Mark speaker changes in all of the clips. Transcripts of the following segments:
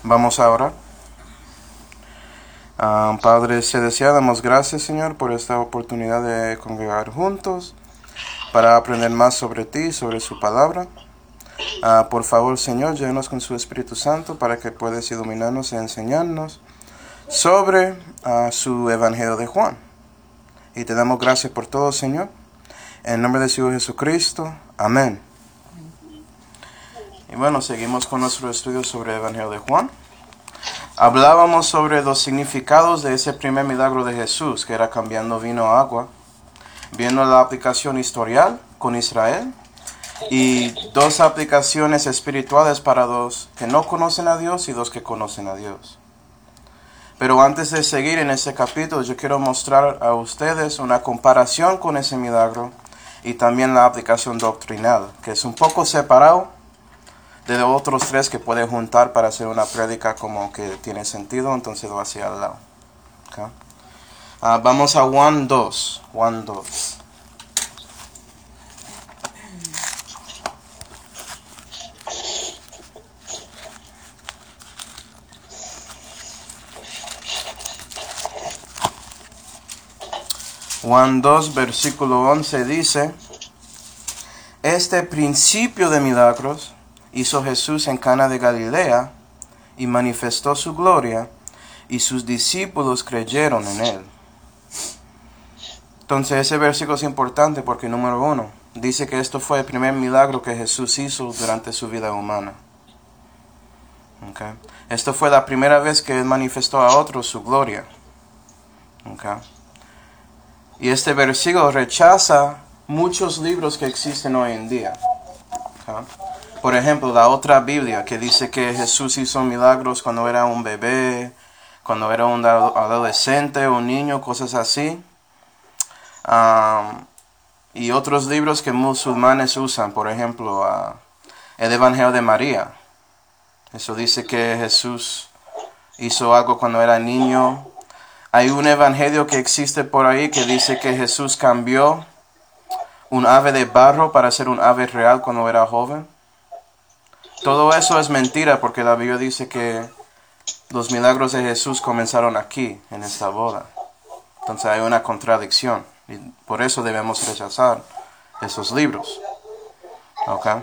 Speaker 1: Vamos a orar. Padre Celestial, damos gracias, Señor, por esta oportunidad de congregar juntos para aprender más sobre ti, sobre su palabra. Por favor, Señor, llénanos con su Espíritu Santo para que puedas iluminarnos y enseñarnos sobre su Evangelio de Juan. Y te damos gracias por todo, Señor. En nombre de Señor Jesucristo. Amén. Y bueno, seguimos con nuestro estudio sobre el Evangelio de Juan. Hablábamos sobre los significados de ese primer milagro de Jesús, que era cambiando vino a agua, viendo la aplicación historial con Israel y dos aplicaciones espirituales para los que no conocen a Dios y los que conocen a Dios. Pero antes de seguir en ese capítulo, yo quiero mostrar a ustedes una comparación con ese milagro y también la aplicación doctrinal, que es un poco separado de los otros tres que puede juntar para hacer una prédica como que tiene sentido, entonces lo hacía al lado. Okay. Vamos a Juan 2. Juan 2. Juan 2, versículo 11 dice: Este principio de milagros hizo Jesús en Cana de Galilea y manifestó su gloria, y sus discípulos creyeron en él. Entonces ese versículo es importante porque, número 1, dice que esto fue el primer milagro que Jesús hizo durante su vida humana. Okay. Esto fue la primera vez que él manifestó a otros su gloria. Okay. Y este versículo rechaza muchos libros que existen hoy en día. Okay. Por ejemplo, la otra Biblia que dice que Jesús hizo milagros cuando era un bebé, cuando era un adolescente, un niño, cosas así. Y otros libros que musulmanes usan, por ejemplo, el Evangelio de María. Eso dice que Jesús hizo algo cuando era niño. Hay un evangelio que existe por ahí que dice que Jesús cambió un ave de barro para ser un ave real cuando era joven. Todo eso es mentira porque la Biblia dice que los milagros de Jesús comenzaron aquí, en esta boda. Entonces hay una contradicción y por eso debemos rechazar esos libros. ¿Okay?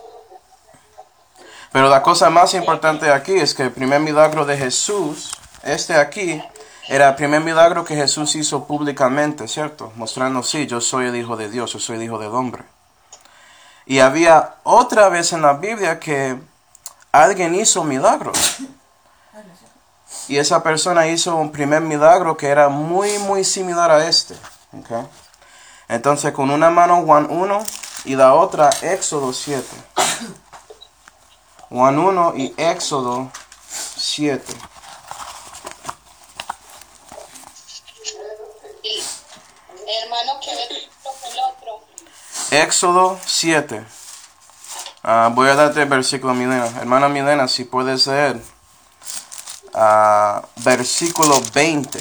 Speaker 1: Pero la cosa más importante aquí es que el primer milagro de Jesús, aquí, era el primer milagro que Jesús hizo públicamente, ¿cierto? Mostrando, sí, yo soy el Hijo de Dios, yo soy el Hijo del Hombre. Y había otra vez en la Biblia que alguien hizo milagros. Y esa persona hizo un primer milagro que era muy, muy similar a este. ¿Okay? Entonces, con una mano Juan 1 y la otra Éxodo 7. Juan 1 y Éxodo 7.
Speaker 2: Hermano, que ve el otro.
Speaker 1: Éxodo 7. Voy a darte el versículo, Milena. Hermana Milena, si puedes leer. Versículo 20.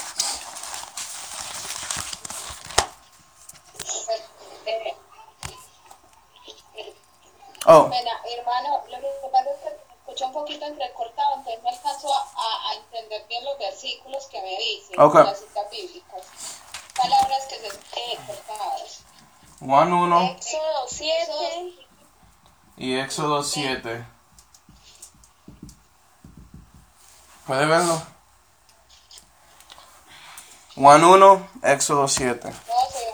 Speaker 2: Hermano, lo que pasa es que me escucho un poquito entrecortado, entonces no alcanzo a entender bien los versículos que me dicen,
Speaker 1: Okay.
Speaker 2: las citas bíblicas. Palabras que se cortadas.
Speaker 1: Juan 1
Speaker 2: Éxodo 7
Speaker 1: y Éxodo 7. ¿Puede verlo? Juan 1, Éxodo 7.
Speaker 2: 12.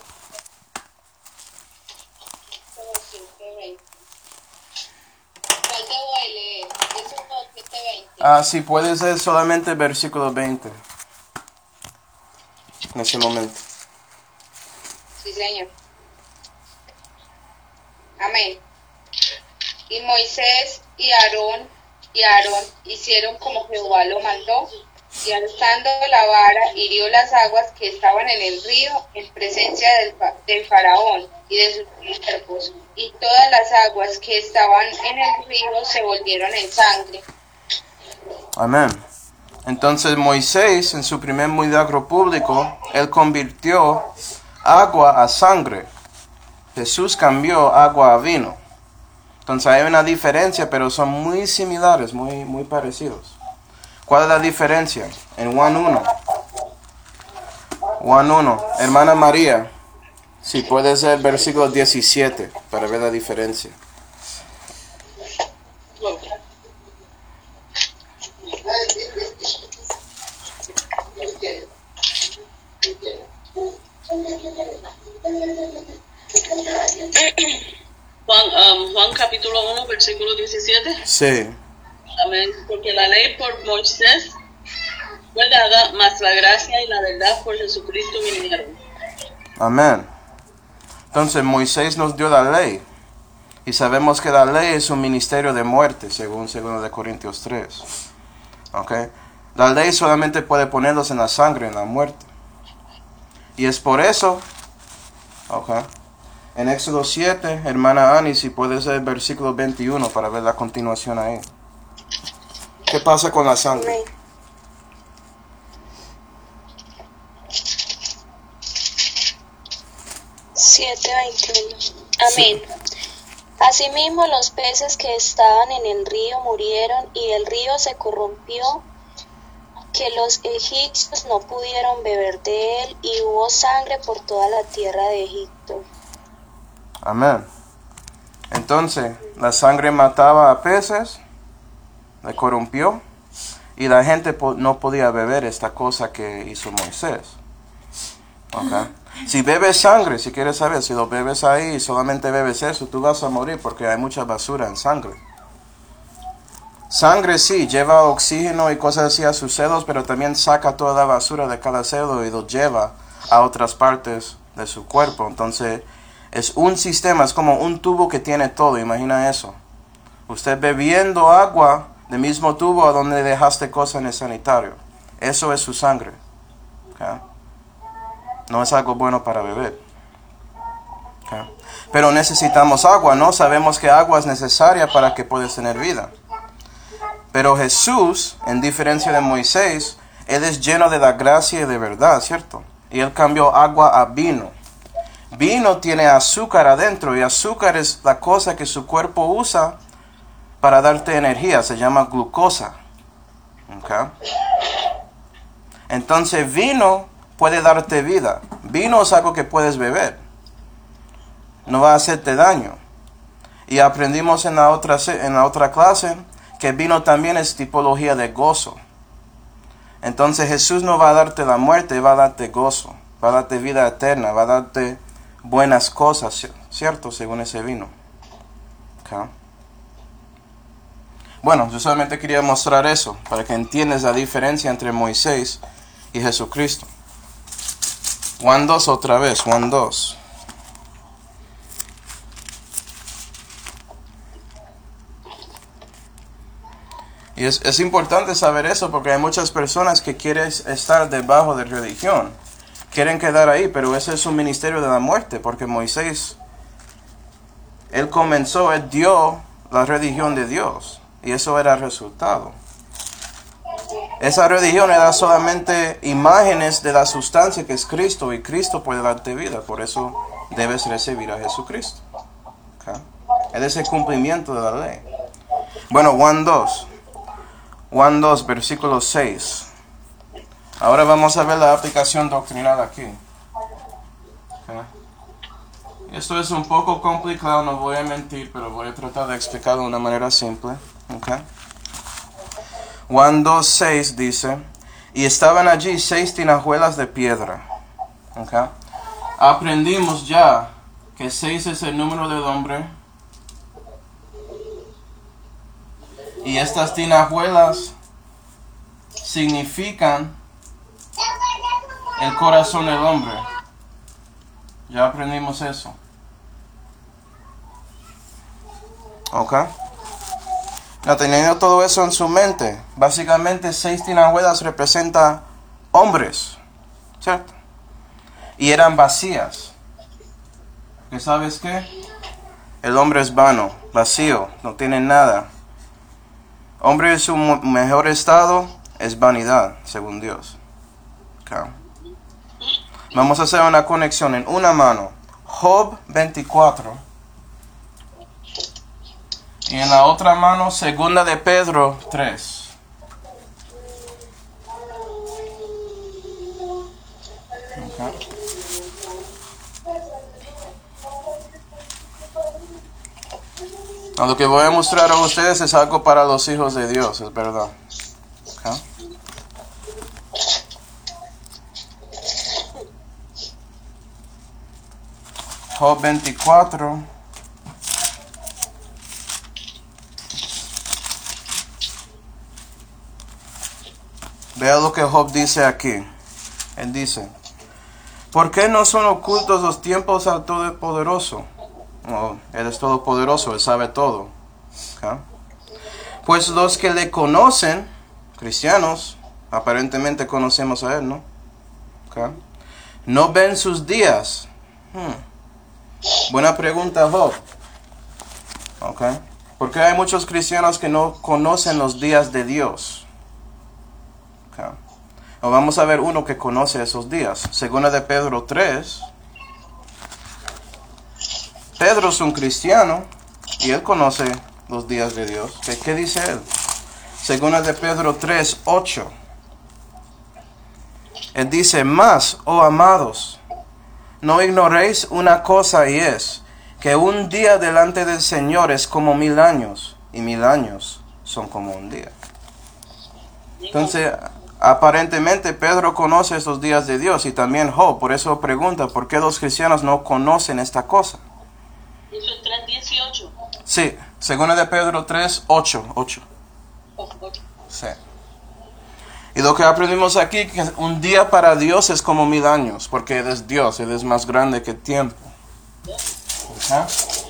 Speaker 2: Éxodo 7, 20. ¿Cuál debo de leer? Éxodo 7, 20.
Speaker 1: Si puedes leer solamente el versículo 20. En ese momento.
Speaker 2: Sí, señor. Amén. Y Moisés y Aarón hicieron como Jehová lo mandó, y alzando la vara hirió las aguas que estaban en el río en presencia del faraón y de sus siervos, y todas las aguas que estaban en el río se volvieron en sangre.
Speaker 1: Amén. Entonces Moisés, en su primer milagro público, él convirtió agua a sangre. Jesús cambió agua a vino. Entonces hay una diferencia, pero son muy similares, muy parecidos. ¿Cuál es la diferencia? En Juan 1. Juan 1. Hermana María, si puede ser versículo 17 para ver la diferencia.
Speaker 3: Juan capítulo 1, versículo 17.
Speaker 1: Sí.
Speaker 3: Amén. Porque la ley por Moisés fue dada, mas la gracia y la verdad por Jesucristo vinieron.
Speaker 1: Amén. Entonces Moisés nos dio la ley. Y sabemos que la ley es un ministerio de muerte, según 2 Corintios 3. ¿Okay? La ley solamente puede ponerlos en la sangre, en la muerte. Y es por eso, okay, en Éxodo 7, hermana Ani, si puede ser el versículo 21 para ver la continuación ahí. ¿Qué pasa con la sangre?
Speaker 4: Amén. 7:21. Amén. Asimismo los peces que estaban en el río murieron y el río se corrompió, que los egipcios no pudieron beber de él, y hubo sangre por toda la tierra de Egipto.
Speaker 1: Amén. Entonces, la sangre mataba a peces, le corrompió, y la gente no podía beber esta cosa que hizo Moisés. Okay. Si bebes sangre, si quieres saber, si lo bebes ahí y solamente bebes eso, tú vas a morir porque hay mucha basura en sangre. Sangre sí, lleva oxígeno y cosas así a sus celos, pero también saca toda la basura de cada celo y lo lleva a otras partes de su cuerpo. Entonces, es un sistema, es como un tubo que tiene todo, imagina eso. Usted bebiendo agua del mismo tubo a donde dejaste cosas en el sanitario. Eso es su sangre. Okay. No es algo bueno para beber. Okay. Pero necesitamos agua, ¿no? Sabemos que agua es necesaria para que puedas tener vida. Pero Jesús, en diferencia de Moisés, Él es lleno de la gracia y de verdad, ¿cierto? Y Él cambió agua a vino. Vino tiene azúcar adentro y azúcar es la cosa que su cuerpo usa para darte energía. Se llama glucosa. Okay. Entonces vino puede darte vida. Vino es algo que puedes beber. No va a hacerte daño. Y aprendimos en la otra clase que vino también es tipología de gozo. Entonces Jesús no va a darte la muerte, va a darte gozo. Va a darte vida eterna, va a darte buenas cosas, ¿cierto? Según ese vino. Okay. Bueno, yo solamente quería mostrar eso, para que entiendas la diferencia entre Moisés y Jesucristo. Juan 2 otra vez, Juan 2. Y es importante saber eso porque hay muchas personas que quieren estar debajo de religión. Quieren quedar ahí, pero ese es un ministerio de la muerte porque Moisés, él dio la religión de Dios y eso era el resultado. Esa religión era solamente imágenes de la sustancia que es Cristo y Cristo puede darte vida, por eso debes recibir a Jesucristo. Okay. Él es el cumplimiento de la ley. Bueno, Juan 2, versículo 6. Ahora vamos a ver la aplicación doctrinal aquí. Okay. Esto es un poco complicado, no voy a mentir, pero voy a tratar de explicarlo de una manera simple. Okay. Juan 2:6 dice, y estaban allí 6 tinajuelas de piedra. Okay. Aprendimos ya que 6 es el número del hombre. Y estas tinajuelas significan el corazón del hombre. Ya aprendimos eso. Ok. No, teniendo todo eso en su mente, básicamente 6 tinajuelas representan hombres, ¿cierto? Y eran vacías. ¿Qué sabes qué? El hombre es vano, vacío, no tiene nada. Hombre en su mejor estado es vanidad, según Dios. Okay. Vamos a hacer una conexión en una mano. Job 24. Y en la otra mano, segunda de Pedro 3. Okay. Lo que voy a mostrar a ustedes es algo para los hijos de Dios, es verdad. Okay. Job 24. Vea lo que Job dice aquí. Él dice: ¿por qué no son ocultos los tiempos al Todopoderoso? Oh, Él es todopoderoso, Él sabe todo. ¿Okay? Pues los que le conocen, cristianos, aparentemente conocemos a Él, ¿no? ¿Okay? No ven sus días. Buena pregunta, Job. ¿Okay? Porque hay muchos cristianos que no conocen los días de Dios. ¿Okay? O vamos a ver uno que conoce esos días. Segunda de Pedro 3. Pedro es un cristiano y él conoce los días de Dios. ¿Qué dice él? Segunda de Pedro 3, 8. Él dice: mas, oh amados, no ignoréis una cosa, y es que un día delante del Señor es como 1000 años, y 1000 años son como un día. Entonces, aparentemente Pedro conoce estos días de Dios, y también Job. Por eso pregunta, ¿por qué los cristianos no conocen esta cosa?
Speaker 3: Eso es 3:18.
Speaker 1: Sí, segunda de Pedro 3, 8. Sí. Y lo que aprendimos aquí, que un día para Dios es como 1000 años, porque Él es Dios, Él es más grande que el tiempo. ¿Okay?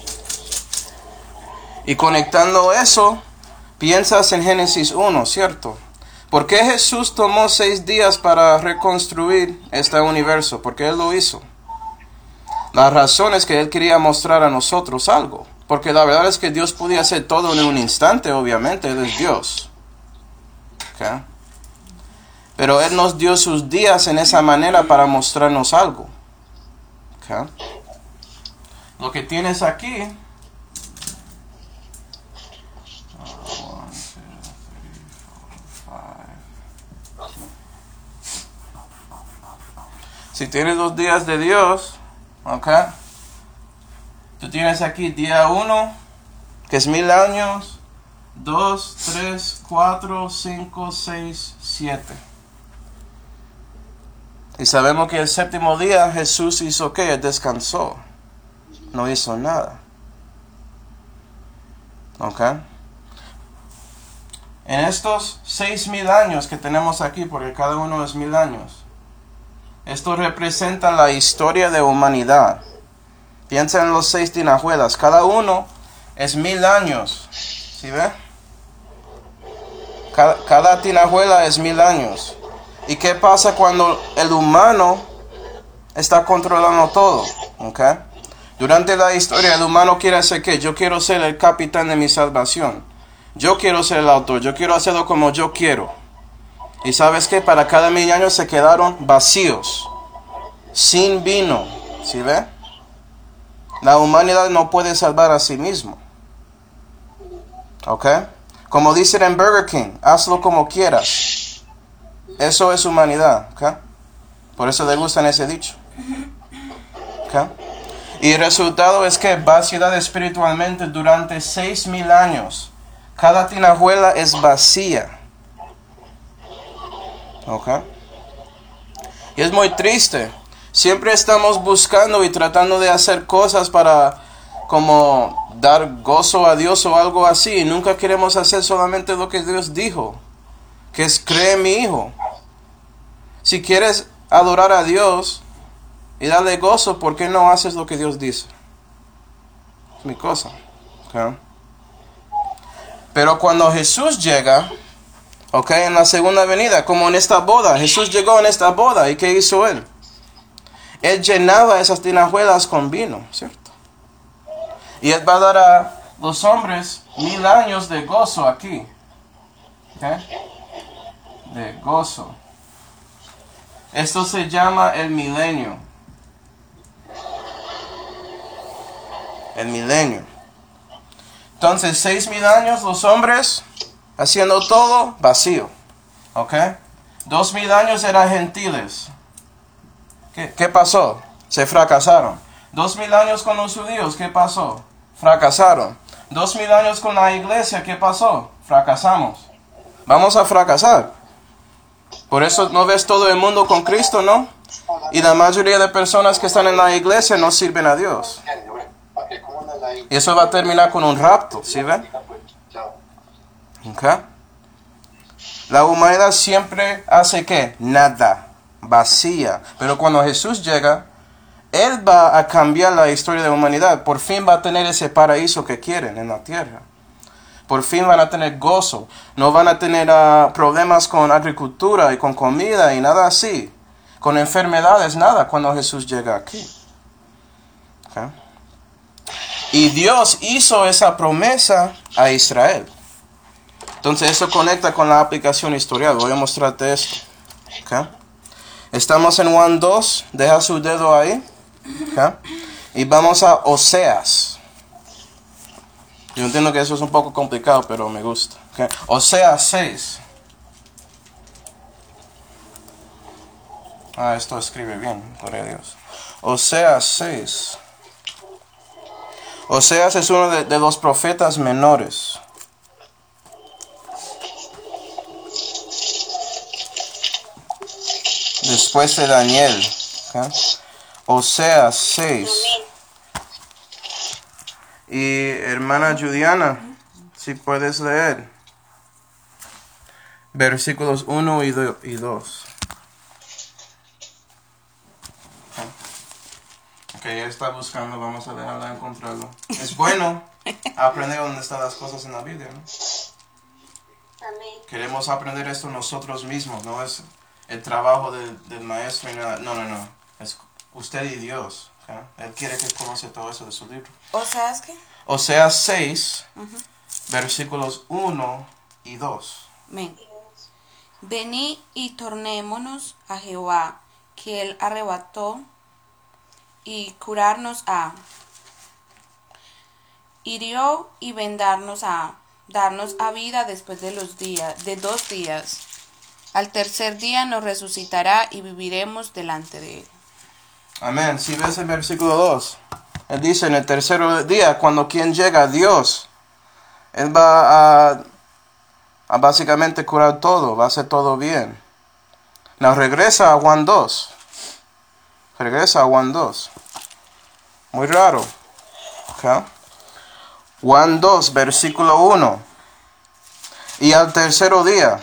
Speaker 1: Y conectando eso, piensas en Génesis 1, ¿cierto? ¿Por qué Jesús tomó 6 días para reconstruir este universo? Porque Él lo hizo. La razón es que Él quería mostrar a nosotros algo. Porque la verdad es que Dios podía hacer todo en un instante, obviamente, Él es Dios. ¿Okay? Pero Él nos dio sus días en esa manera para mostrarnos algo. ¿Okay? Lo que tienes aquí. Si tienes los días de Dios, ¿ok? Tú tienes aquí día 1, que es 1000 años. 2, 3, 4, 5, 6, 7. Y sabemos que el séptimo día Jesús hizo ¿qué? Él descansó. No hizo nada. ¿Ok? En estos 6000 años que tenemos aquí, porque cada uno es 1000 años, esto representa la historia de humanidad. Piensa en los 6 tinajuelas. Cada uno es 1000 años. ¿Sí ve? Cada tinajuela es 1000 años. ¿Y qué pasa cuando el humano está controlando todo? ¿Okay? Durante la historia el humano quiere hacer ¿qué? Yo quiero ser el capitán de mi salvación. Yo quiero ser el autor. Yo quiero hacerlo como yo quiero. Y ¿sabes qué? Para cada 1000 años se quedaron vacíos. Sin vino. ¿Sí ve? La humanidad no puede salvar a sí mismo. ¿Ok? Como dicen en Burger King, hazlo como quieras. Eso es humanidad. ¿Ok? Por eso le gustan ese dicho. ¿Ok? Y el resultado es que vaciedad espiritualmente durante 6000 años. Cada tinajuela es vacía. ¿Ok? Y es muy triste. Siempre estamos buscando y tratando de hacer cosas para como dar gozo a Dios o algo así. Y nunca queremos hacer solamente lo que Dios dijo, que es cree en mi Hijo. Si quieres adorar a Dios y darle gozo, ¿por qué no haces lo que Dios dice? Es mi cosa. ¿Okay? Pero cuando Jesús llega, en la segunda venida, como en esta boda, Jesús llegó en esta boda, ¿y qué hizo Él? Él llenaba esas tinajuelas con vino, ¿cierto? Y Él va a dar a los hombres 1000 años de gozo aquí. ¿Ok? De gozo. Esto se llama el milenio. El milenio. Entonces, 6,000 años los hombres haciendo todo vacío. ¿Ok? 2,000 años eran gentiles. ¿Qué pasó? Se fracasaron. 2,000 años con los judíos, ¿qué pasó? Fracasaron. 2,000 años con la iglesia, ¿qué pasó? Fracasamos. Vamos a fracasar. Por eso no ves todo el mundo con Cristo, ¿no? Y la mayoría de personas que están en la iglesia no sirven a Dios. Y eso va a terminar con un rapto, ¿sí ven? ¿Okay? La humanidad siempre hace ¿qué? Nada, vacía. Pero cuando Jesús llega, Él va a cambiar la historia de la humanidad. Por fin va a tener ese paraíso que quieren en la tierra. Por fin van a tener gozo. No van a tener problemas con agricultura y con comida y nada así. Con enfermedades, nada, cuando Jesús llega aquí. ¿Okay? Y Dios hizo esa promesa a Israel. Entonces eso conecta con la aplicación historial. Voy a mostrarte esto. ¿Okay? Estamos en Juan 2. Deja su dedo ahí. ¿Okay? Y vamos a Oseas. Yo entiendo que eso es un poco complicado, pero me gusta. ¿Okay? Oseas 6. Esto escribe bien, gloria a Dios. Oseas 6. Oseas es uno de los profetas menores. Después de Daniel. ¿Okay? Oseas 6. Y hermana Juliana, si puedes leer. Versículos 1 y 2. Ok, ella está buscando, vamos a dejarla encontrarlo. Es bueno aprender dónde están las cosas en la Biblia, ¿no?
Speaker 4: Amén.
Speaker 1: Queremos aprender esto nosotros mismos, no es el trabajo del maestro y nada. No. Es usted y Dios. ¿Okay? Él quiere que conoce todo eso de su libro.
Speaker 5: ¿Oseas qué?
Speaker 1: Oseas 6, versículos 1 y 2.
Speaker 5: Amén. Venid y tornémonos a Jehová, que él arrebató y curarnos hirió y vendarnos darnos a vida después de 2 días. Al tercer día nos resucitará y viviremos delante de él.
Speaker 1: Amén. Si ves el versículo 2, él dice en el tercer día, cuando quien llega a Dios, él va a básicamente curar todo, va a hacer todo bien. Now regresa a Juan 2. Regresa a Juan 2. Muy raro. Okay. Juan 2, versículo 1. Y al tercer día.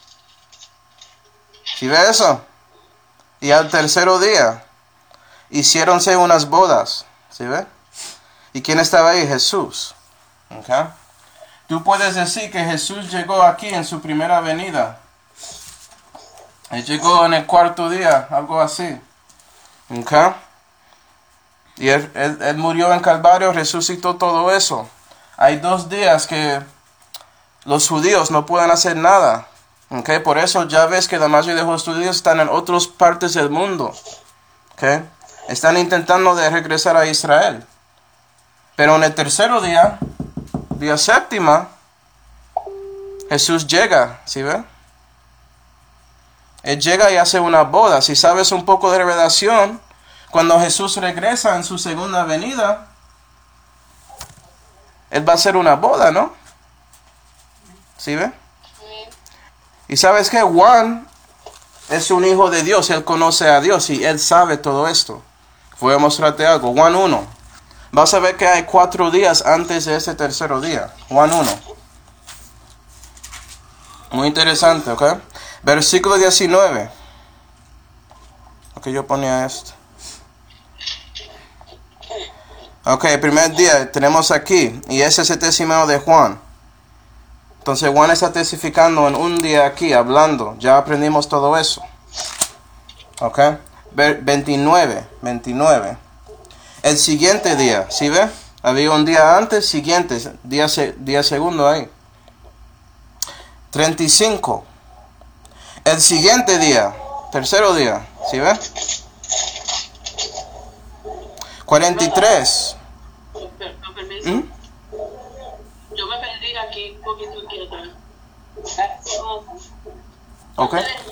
Speaker 1: ¿Sí ve eso? Y al tercer día hiciéronse unas bodas. ¿Sí ve? ¿Y quién estaba ahí? Jesús. Okay. Tú puedes decir que Jesús llegó aquí en su primera venida. Él llegó en el 4º día, algo así. Okay. Y él murió en Calvario, resucitó todo eso. Hay 2 días que los judíos no pueden hacer nada. Okay. Por eso ya ves que la mayoría de los judíos están en otras partes del mundo. Okay. Están intentando de regresar a Israel. Pero en el tercer día, día séptima, Jesús llega, ¿sí ve? Él llega y hace una boda. Si sabes un poco de revelación, cuando Jesús regresa en su segunda venida, Él va a hacer una boda, ¿no? ¿Sí ve? Y sabes que Juan es un hijo de Dios, él conoce a Dios y él sabe todo esto. Voy a mostrarte algo. Juan 1. Vas a ver que hay 4 días antes de ese tercer día. Juan 1. Muy interesante, ¿ok? Versículo 19. Ok, yo ponía esto. Ok, el primer día tenemos aquí. Y ese es el testimonio de Juan. Entonces Juan está testificando en un día aquí, hablando. Ya aprendimos todo eso. Ok. 29. El siguiente día, ¿sí ve? Había un día antes, siguiente, día segundo ahí. 35. El siguiente día, tercer día, ¿sí ve? 43.
Speaker 3: Con permiso. Yo
Speaker 1: Ok.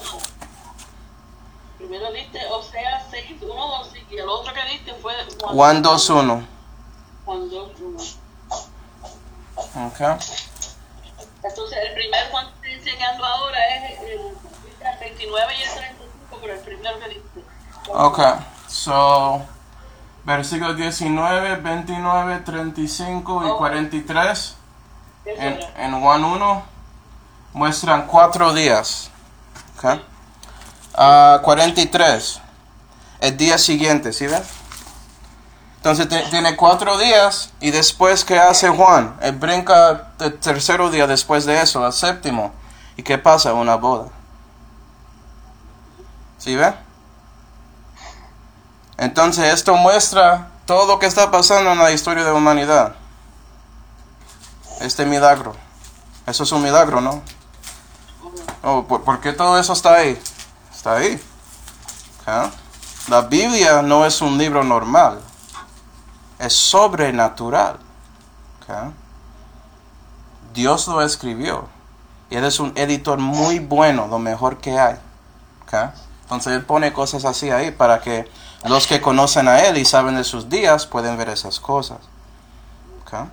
Speaker 3: Primero diste Oseas 6, 1, 2, y el otro que diste fue
Speaker 1: Juan 2, 1.
Speaker 3: Juan 2, 1.
Speaker 1: Ok.
Speaker 3: Entonces, el primer Juan que estoy enseñando ahora es el 29 y el 35, pero el primero que diste.
Speaker 1: Ok. So, versículos 19, 29, 35 y 43 en Juan 1 muestran 4 días. Ok. 43. El día siguiente, ¿sí ven? Entonces tiene 4 días y después ¿qué hace Juan? Él brinca el tercer día después de eso, al séptimo. ¿Y qué pasa? Una boda. ¿Sí ven? Entonces esto muestra todo lo que está pasando en la historia de la humanidad. Este milagro. Eso es un milagro, ¿no? Oh, ¿por qué todo eso está ahí? Está ahí. ¿Okay? La Biblia no es un libro normal. Es sobrenatural. ¿Okay? Dios lo escribió. Y Él es un editor muy bueno, lo mejor que hay. ¿Okay? Entonces Él pone cosas así ahí para que los que conocen a Él y saben de sus días pueden ver esas cosas. ¿Okay?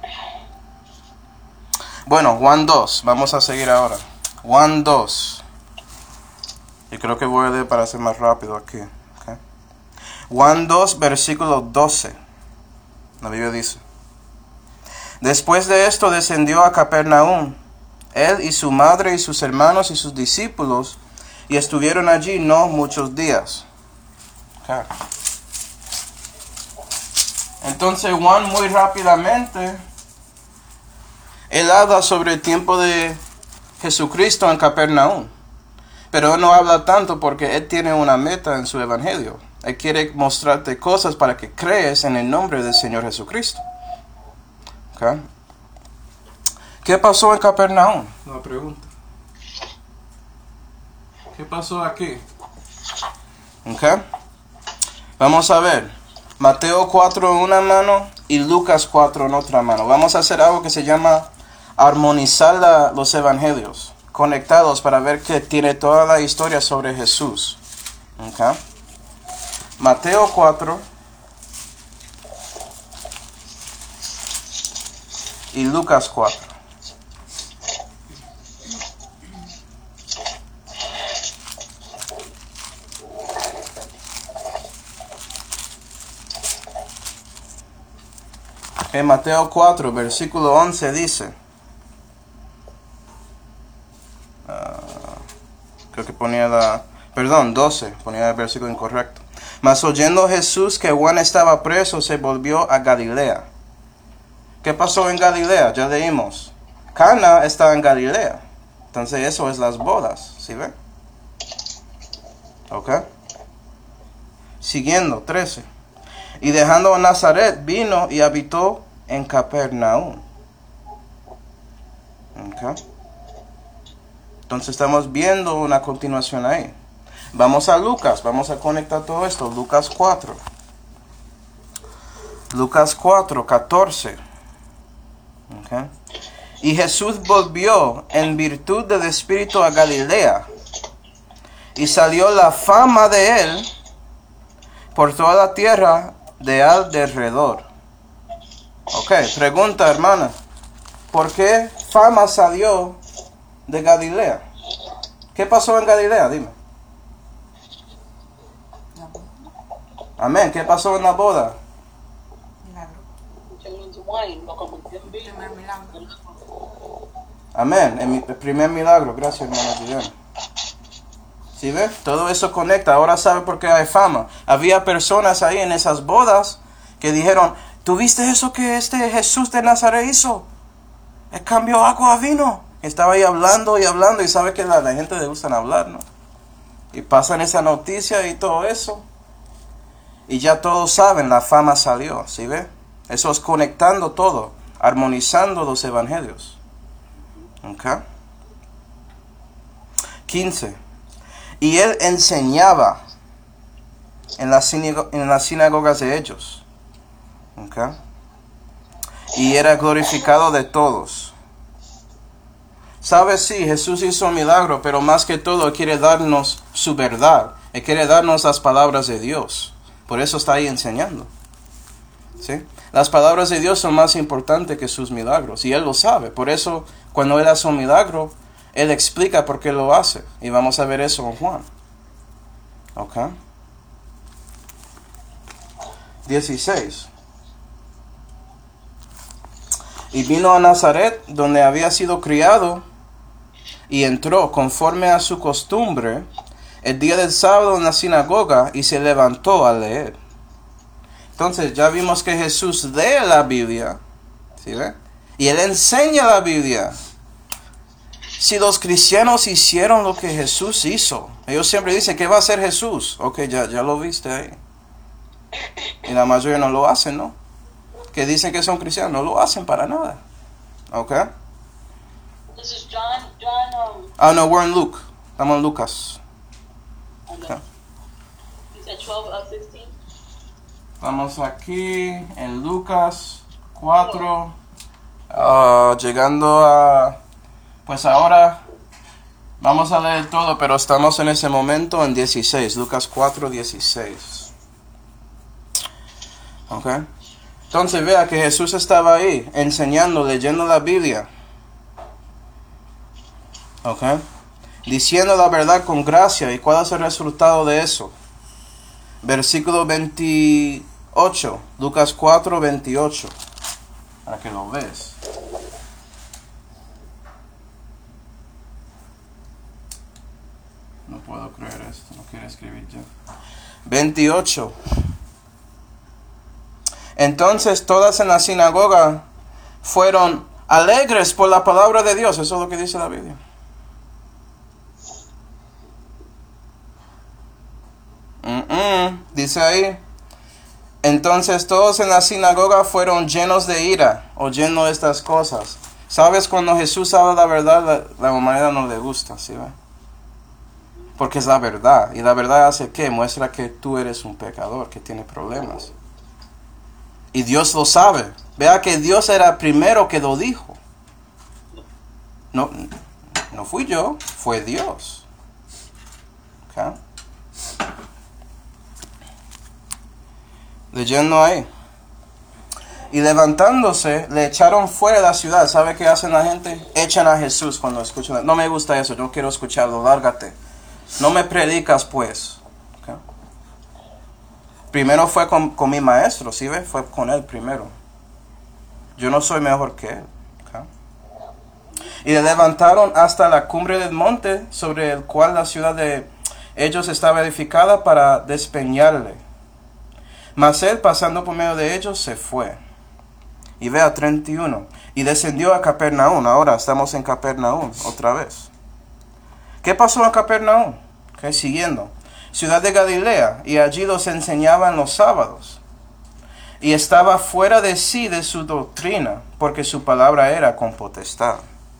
Speaker 1: Bueno, Juan 2. Vamos a seguir ahora. Juan 2. Y creo que voy a leer para ser más rápido aquí. ¿Okay? Juan 2, versículo 12. La Biblia dice: Después de esto descendió a Capernaum, él y su madre y sus hermanos y sus discípulos, y estuvieron allí no muchos días. Okay. Entonces Juan muy rápidamente, él habla sobre el tiempo de Jesucristo en Capernaum. Pero él no habla tanto porque él tiene una meta en su evangelio. Él quiere mostrarte cosas para que crees en el nombre del Señor Jesucristo. Okay. ¿Qué pasó en Capernaum? La pregunta. ¿Qué pasó aquí? Okay. Vamos a ver. Mateo 4 en una mano y Lucas 4 en otra mano. Vamos a hacer algo que se llama armonizar los evangelios conectados para ver que tiene toda la historia sobre Jesús. Okay. Mateo 4 y Lucas 4. En Mateo 4, versículo 11 dice, creo que ponía 12, ponía el versículo incorrecto. Mas oyendo Jesús que Juan estaba preso, se volvió a Galilea. ¿Qué pasó en Galilea? Ya leímos. Cana está en Galilea. Entonces eso es las bodas, ¿sí ven? Ok. Siguiendo, 13. Y dejando a Nazaret, vino y habitó en Capernaum. Ok. Entonces estamos viendo una continuación ahí. Vamos a Lucas, vamos a conectar todo esto. Lucas 4. Lucas 4, 14. Okay. Y Jesús volvió en virtud del Espíritu a Galilea. Y salió la fama de él por toda la tierra de alrededor. Ok, pregunta, hermana. ¿Por qué fama salió de Galilea? ¿Qué pasó en Galilea? Dime. Amén. ¿Qué pasó en la boda? Amén. El primer milagro. Gracias, hermano Guillermo. ¿Sí ves? Todo eso conecta. Ahora sabe por qué hay fama. Había personas ahí en esas bodas que dijeron, ¿tú viste eso que este Jesús de Nazaret hizo? Él cambió agua a vino. Estaba ahí hablando y hablando. Y sabe que la gente le gusta hablar, ¿no? Y pasan esa noticia y todo eso. Y ya todos saben, la fama salió. ¿Sí ves? Eso es conectando todo. Armonizando los evangelios. ¿Ok? 15. Y él enseñaba en las sinagogas de ellos. ¿Okay? Y era glorificado de todos. ¿Sabes? Sí, Jesús hizo un milagro, pero más que todo Él quiere darnos su verdad. Él quiere darnos las palabras de Dios. Por eso está ahí enseñando. ¿Sí? Las palabras de Dios son más importantes que sus milagros. Y Él lo sabe. Por eso, cuando Él hace un milagro, Él explica por qué lo hace. Y vamos a ver eso en Juan. ¿Ok? 16. Y vino a Nazaret, donde había sido criado, y entró conforme a su costumbre el día del sábado en la sinagoga, y se levantó a leer. Entonces ya vimos que Jesús lee la Biblia, ¿sí ve? Y Él enseña la Biblia. Si los cristianos hicieron lo que Jesús hizo, ellos siempre dicen, ¿qué va a hacer Jesús? Ok, ya lo viste ahí. Y la mayoría no lo hacen, ¿no? Que dicen que son cristianos, no lo hacen para nada. ¿Ok?
Speaker 3: This is John.
Speaker 1: Ah, no, we're in Luke. Estamos en Lucas. Okay.
Speaker 3: You said 12:16.
Speaker 1: Estamos aquí en Lucas 4. Llegando a... Pues ahora vamos a leer todo, pero estamos en ese momento en 16. Lucas 4, 16. ¿Ok? Entonces vea que Jesús estaba ahí enseñando, leyendo la Biblia. ¿Ok? Diciendo la verdad con gracia. ¿Y cuál es el resultado de eso? Versículo 28. Lucas 4, 28. Para que lo veas. No puedo creer esto. No quiero escribir ya. 28. Entonces todas en la sinagoga fueron alegres por la palabra de Dios. Eso es lo que dice la Biblia. Dice ahí. Entonces todos en la sinagoga fueron llenos de ira, oyendo estas cosas. ¿Sabes? Cuando Jesús habla la verdad, la humanidad no le gusta, ¿sí ve? Porque es la verdad. Y la verdad hace ¿qué? Muestra que tú eres un pecador, que tiene problemas. Y Dios lo sabe. Vea que Dios era el primero que lo dijo. No fui yo, fue Dios. ¿Okay? Leyendo ahí. Y levantándose, le echaron fuera de la ciudad. ¿Sabe qué hacen la gente? Echan a Jesús cuando escuchan. No me gusta eso, yo quiero escucharlo, lárgate. No me predicas pues. ¿Okay? Primero fue con mi maestro, ¿sí ve? Fue con él primero. Yo no soy mejor que él. ¿Okay? Y le levantaron hasta la cumbre del monte, sobre el cual la ciudad de ellos estaba edificada, para despeñarle. Mas él, pasando por medio de ellos, se fue. Y vea 31. Y descendió a Capernaum. Ahora estamos en Capernaum otra vez. ¿Qué pasó en Capernaum? Okay, siguiendo. Ciudad de Galilea. Y allí los enseñaban los sábados. Y estaba fuera de sí de su doctrina, porque su palabra era con potestad.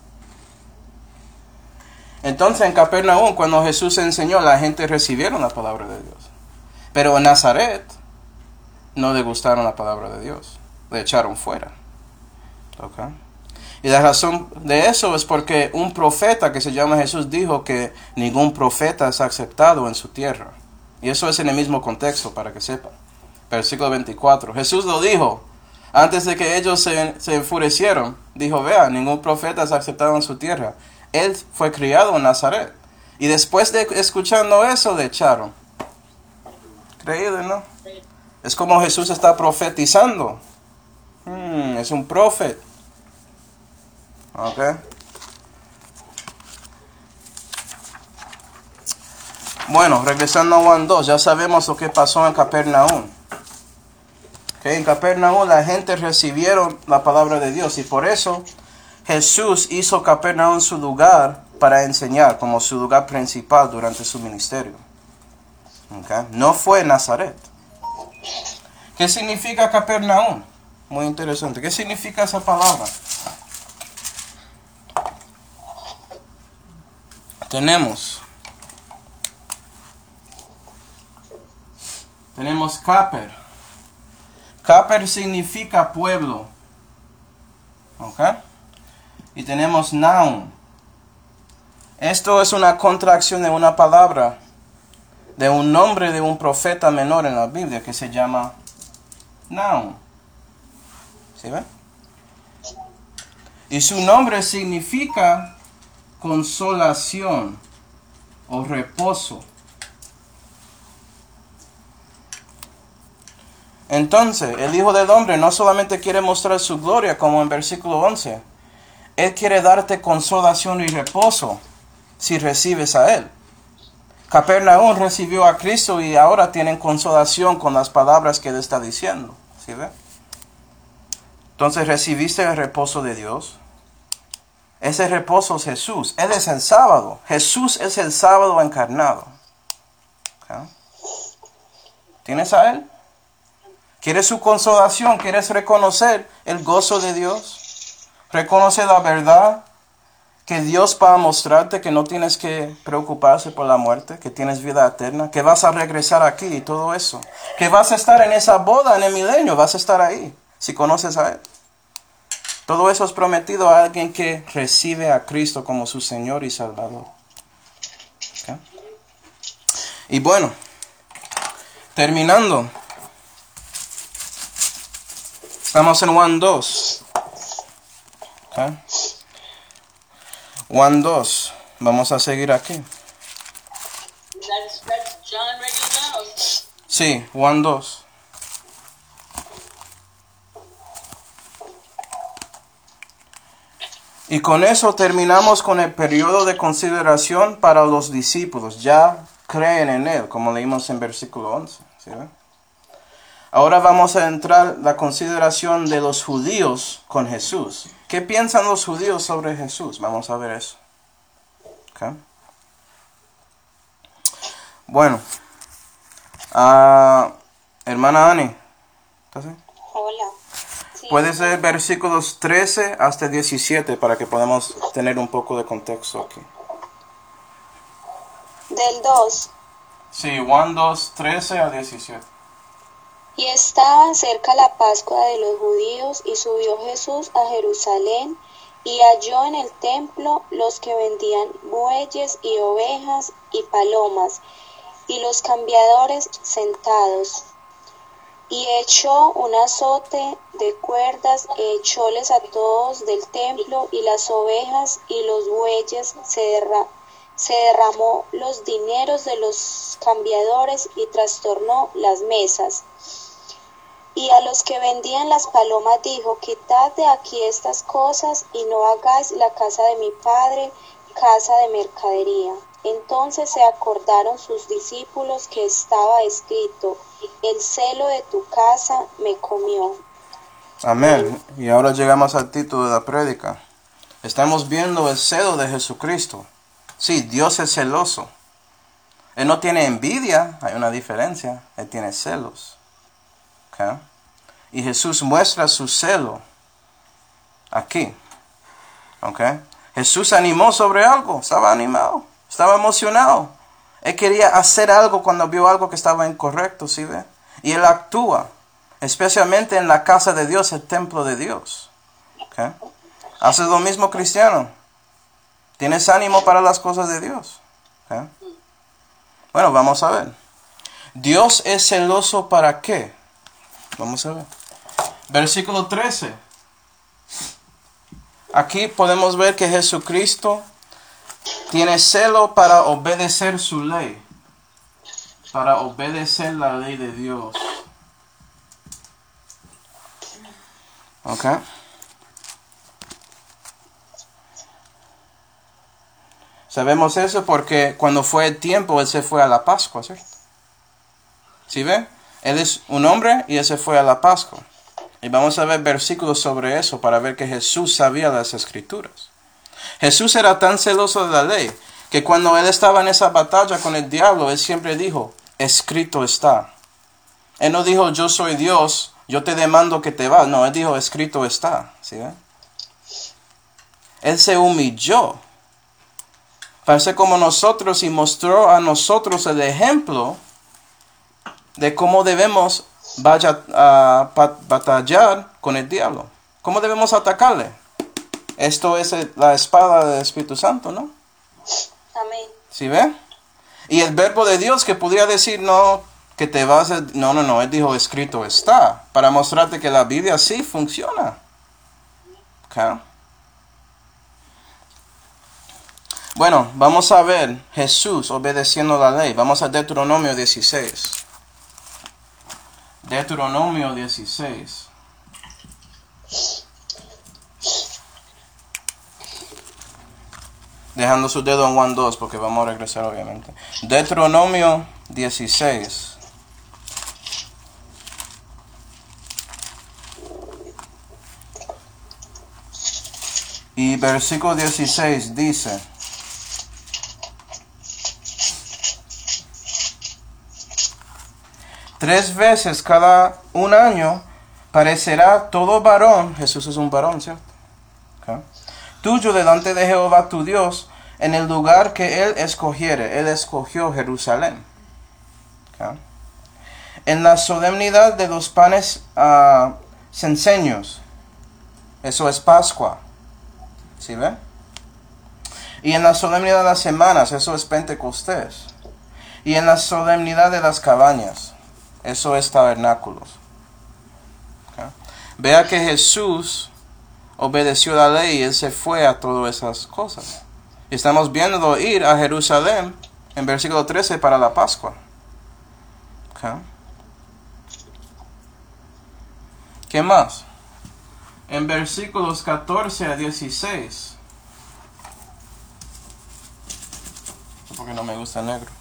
Speaker 1: Entonces en Capernaum, cuando Jesús enseñó, la gente recibieron la palabra de Dios. Pero en Nazaret no le gustaron la palabra de Dios. Le echaron fuera. ¿Okay? Y la razón de eso es porque un profeta que se llama Jesús dijo que ningún profeta es aceptado en su tierra. Y eso es en el mismo contexto, para que sepan. Versículo 24. Jesús lo dijo antes de que ellos se enfurecieron. Dijo, vea, ningún profeta es aceptado en su tierra. Él fue criado en Nazaret. Y después de escuchando eso, le echaron. Creído, ¿no? Es como Jesús está profetizando. Es un profeta. Ok. Bueno, regresando a Juan 2, ya sabemos lo que pasó en Capernaum. Okay, en Capernaum la gente recibieron la palabra de Dios, y por eso Jesús hizo Capernaum su lugar para enseñar, como su lugar principal durante su ministerio. Okay. No fue Nazaret. ¿Qué significa Capernaum? Muy interesante. ¿Qué significa esa palabra? Tenemos Caper. Caper significa pueblo. ¿Ok? Y tenemos Naum. Esto es una contracción de una palabra, de un nombre de un profeta menor en la Biblia que se llama Nahum. ¿Sí ven? Y su nombre significa consolación o reposo. Entonces, el Hijo del Hombre no solamente quiere mostrar su gloria, como en versículo 11. Él quiere darte consolación y reposo si recibes a Él. Capernaum recibió a Cristo y ahora tienen consolación con las palabras que Él está diciendo. ¿Sí ve? Entonces, ¿recibiste el reposo de Dios? Ese reposo es Jesús. Él es el sábado. Jesús es el sábado encarnado. ¿Okay? ¿Tienes a Él? ¿Quieres su consolación? ¿Quieres reconocer el gozo de Dios? ¿Reconoce la verdad? Que Dios va a mostrarte que no tienes que preocuparse por la muerte, que tienes vida eterna, que vas a regresar aquí y todo eso. Que vas a estar en esa boda en el milenio, vas a estar ahí, si conoces a Él. Todo eso es prometido a alguien que recibe a Cristo como su Señor y Salvador. ¿Okay? Y bueno, terminando. Estamos en Juan 2. ¿Okay? Juan 2. Vamos a seguir aquí.
Speaker 3: That's John, regular John.
Speaker 1: Sí, Juan 2. Y con eso terminamos con el periodo de consideración para los discípulos. Ya creen en Él, como leímos en versículo 11. ¿Sí ven? Ahora vamos a entrar en la consideración de los judíos con Jesús. ¿Qué piensan los judíos sobre Jesús? Vamos a ver eso. Okay. Bueno, hermana Ani, ¿estás ahí?
Speaker 4: Hola. Sí.
Speaker 1: Puede ser versículos 13 hasta 17 para que podamos tener un poco de contexto aquí.
Speaker 4: Del 2.
Speaker 1: Sí, Juan 2, 13 a 17.
Speaker 4: Y estaba cerca la Pascua de los judíos, y subió Jesús a Jerusalén, y halló en el templo los que vendían bueyes y ovejas y palomas, y los cambiadores sentados. Y echó un azote de cuerdas, e echóles a todos del templo, y las ovejas y los bueyes se derramó los dineros de los cambiadores, y trastornó las mesas. Y a los que vendían las palomas dijo: quitad de aquí estas cosas, y no hagáis la casa de mi Padre casa de mercadería. Entonces se acordaron sus discípulos que estaba escrito: el celo de tu casa me comió.
Speaker 1: Amén. Y ahora llegamos al título de la prédica. Estamos viendo el celo de Jesucristo. Sí, Dios es celoso. Él no tiene envidia, hay una diferencia. Él tiene celos. Okay. Y Jesús muestra su celo aquí. Okay. Jesús animó sobre algo, estaba animado, estaba emocionado. Él quería hacer algo cuando vio algo que estaba incorrecto, ¿sí ve? Y Él actúa, especialmente en la casa de Dios, el templo de Dios. Okay. Haces lo mismo, cristiano. ¿Tienes ánimo para las cosas de Dios? Okay. Bueno, vamos a ver. ¿Dios es celoso para qué? Vamos a ver. Versículo 13. Aquí podemos ver que Jesucristo tiene celo para obedecer su ley. Para obedecer la ley de Dios. ¿Ok? Sabemos eso porque cuando fue el tiempo, Él se fue a la Pascua, ¿cierto? ¿Sí ve? Él es un hombre y Él se fue a la Pascua. Y vamos a ver versículos sobre eso para ver que Jesús sabía las Escrituras. Jesús era tan celoso de la ley que cuando Él estaba en esa batalla con el diablo, Él siempre dijo: escrito está. Él no dijo: yo soy Dios, yo te demando que te vas. No, Él dijo: escrito está. ¿Sí ve? Él se humilló para ser como nosotros y mostró a nosotros el ejemplo de cómo debemos batallar con el diablo. ¿Cómo debemos atacarle? Esto es la espada del Espíritu Santo, ¿no?
Speaker 4: Amén.
Speaker 1: ¿Sí ve? Y el verbo de Dios que podría decir no, que te vas a... No, él dijo escrito está, para mostrarte que la Biblia sí funciona. ¿Ok? Bueno, vamos a ver Jesús obedeciendo la ley. Vamos a Deuteronomio 16. Deuteronomio 16. Dejando su dedo en Juan 2 porque vamos a regresar obviamente. Deuteronomio 16. Y versículo 16 dice: tres veces cada un año parecerá todo varón, Jesús es un varón, ¿cierto? Okay. Tuyo delante de Jehová tu Dios, en el lugar que Él escogiere. Él escogió Jerusalén. Okay. En la solemnidad de los panes cenceños. Eso es Pascua. ¿Sí ve? Y en la solemnidad de las semanas. Eso es Pentecostés. Y en la solemnidad de las cabañas. Eso es tabernáculos. Okay. Vea que Jesús obedeció la ley y Él se fue a todas esas cosas. Y estamos viendo ir a Jerusalén en versículo 13 para la Pascua. Okay. ¿Qué más? En versículos 14 a 16. Porque no me gusta el negro.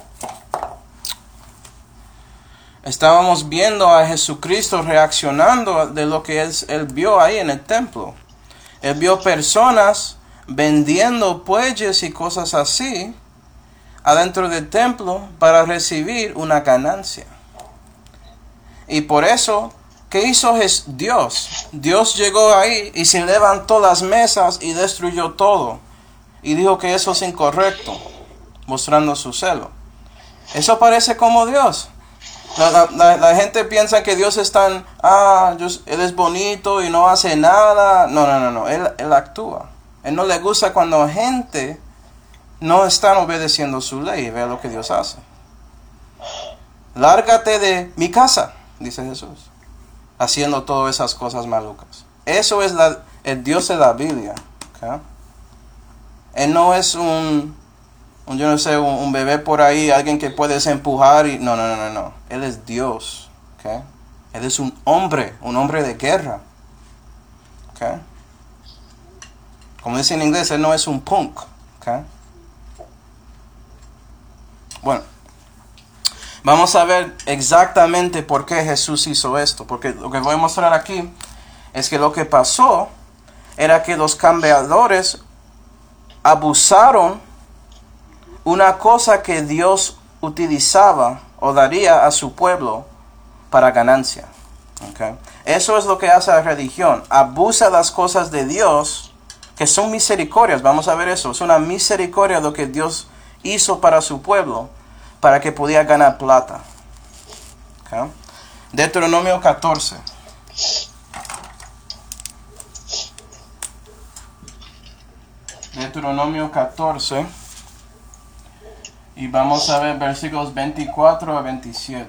Speaker 1: Estábamos viendo a Jesucristo reaccionando de lo que él vio ahí en el templo. Él vio personas vendiendo bueyes y cosas así adentro del templo para recibir una ganancia. Y por eso, ¿qué hizo Dios? Dios llegó ahí y se levantó las mesas y destruyó todo. Y dijo que eso es incorrecto, mostrando su celo. Eso parece como Dios. La gente piensa que Dios es tan, Él es bonito y no hace nada. No. Él actúa. Él no le gusta cuando gente no está obedeciendo su ley. Vea lo que Dios hace. Lárgate de mi casa, dice Jesús, haciendo todas esas cosas malucas. Eso es el Dios de la Biblia. ¿Okay? Él no es un bebé por ahí, alguien que puedes empujar y no. Él es Dios, ¿okay? Él es un hombre de guerra, ¿okay? Como dice en inglés, Él no es un punk, ¿okay? Bueno, vamos a ver exactamente por qué Jesús hizo esto, porque lo que voy a mostrar aquí es que lo que pasó era que los cambiadores abusaron una cosa que Dios utilizaba o daría a su pueblo para ganancia. Okay. Eso es lo que hace la religión. Abusa las cosas de Dios, que son misericordias. Vamos a ver eso. Es una misericordia lo que Dios hizo para su pueblo, para que pudiera ganar plata. Okay. Deuteronomio 14. Deuteronomio 14. Y vamos a ver versículos 24 a 27.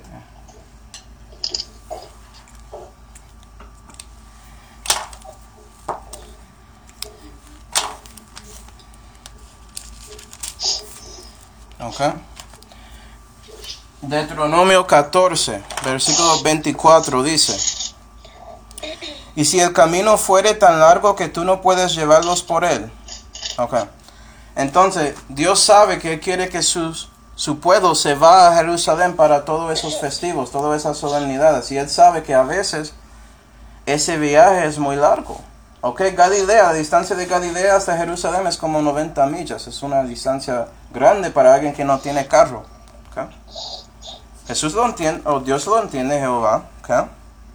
Speaker 1: Ok. Deuteronomio 14, versículo 24 dice: y si el camino fuere tan largo que tú no puedes llevarlos por él. Ok. Entonces, Dios sabe que Él quiere que su pueblo se va a Jerusalén para todos esos festivos, todas esas solemnidades. Y Él sabe que a veces ese viaje es muy largo. Ok, Galilea, la distancia de Galilea hasta Jerusalén es como 90 millas. Es una distancia grande para alguien que no tiene carro. Okay. Jesús lo entiende, o Dios lo entiende, Jehová. Okay.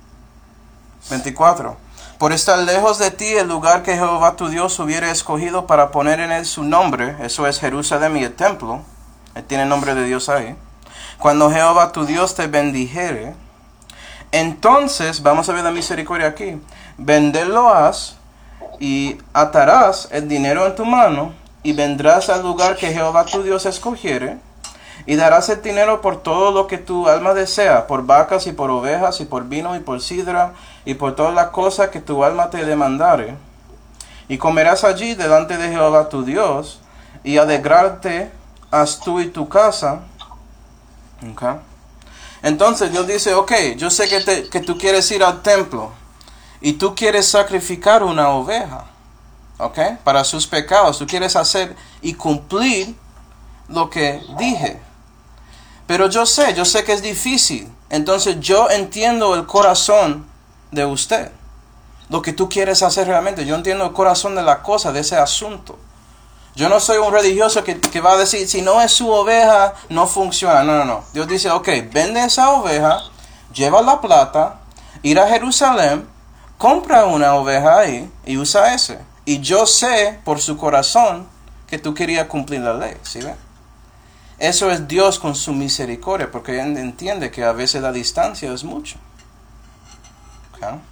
Speaker 1: 24. Por estar lejos de ti el lugar que Jehová tu Dios hubiera escogido para poner en él su nombre, eso es Jerusalén y el templo, él tiene el nombre de Dios ahí. Cuando Jehová tu Dios te bendijere, entonces, vamos a ver la misericordia aquí, venderlo has y atarás el dinero en tu mano y vendrás al lugar que Jehová tu Dios escogiere, y darás el dinero por todo lo que tu alma desea, por vacas y por ovejas, y por vino y por sidra, y por todas las cosas que tu alma te demandare. Y comerás allí delante de Jehová tu Dios, y alegrarte has tú y tu casa. Okay. Entonces Dios dice, ok, yo sé que tú quieres ir al templo, y tú quieres sacrificar una oveja, ok, para sus pecados. Tú quieres hacer y cumplir lo que dije. Pero yo sé que es difícil. Entonces yo entiendo el corazón de usted. Lo que tú quieres hacer realmente. Yo entiendo el corazón de la cosa, de ese asunto. Yo no soy un religioso que va a decir, si no es su oveja, no funciona. No. Dios dice, ok, vende esa oveja, lleva la plata, ir a Jerusalén, compra una oveja ahí y usa ese. Y yo sé por su corazón que tú querías cumplir la ley. ¿Sí ven? Eso es Dios con su misericordia, porque Él entiende que a veces la distancia es mucho. ¿Okay?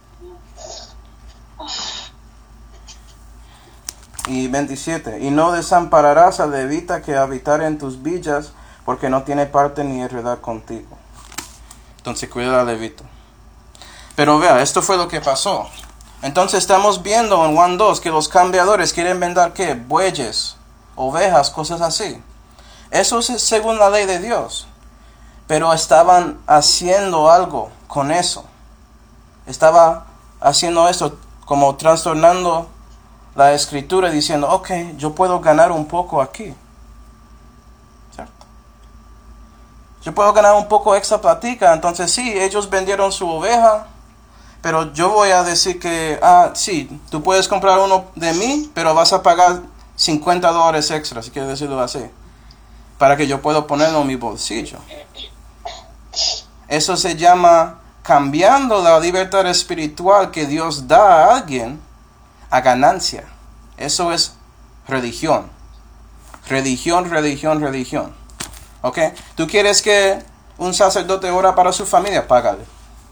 Speaker 1: Y 27. Y no desampararás al levita que habitare en tus villas, porque no tiene parte ni heredad contigo. Entonces cuida al levita. Pero vea, esto fue lo que pasó. Entonces estamos viendo en Juan 2 que los cambiadores quieren vender ¿qué? Bueyes, ovejas, cosas así. Eso es según la ley de Dios. Pero estaban haciendo algo con eso. Estaba haciendo eso como trastornando la escritura, diciendo, ok, yo puedo ganar un poco aquí. ¿Cierto? Yo puedo ganar un poco extra platica. Entonces sí, ellos vendieron su oveja, pero yo voy a decir que, sí, tú puedes comprar uno de mí, pero vas a pagar $50 extra, si quieres decirlo así, para que yo pueda ponerlo en mi bolsillo. Eso se llama cambiando la libertad espiritual que Dios da a alguien a ganancia. Eso es religión. Religión. ¿Ok? ¿Tú quieres que un sacerdote ora para su familia? Págale.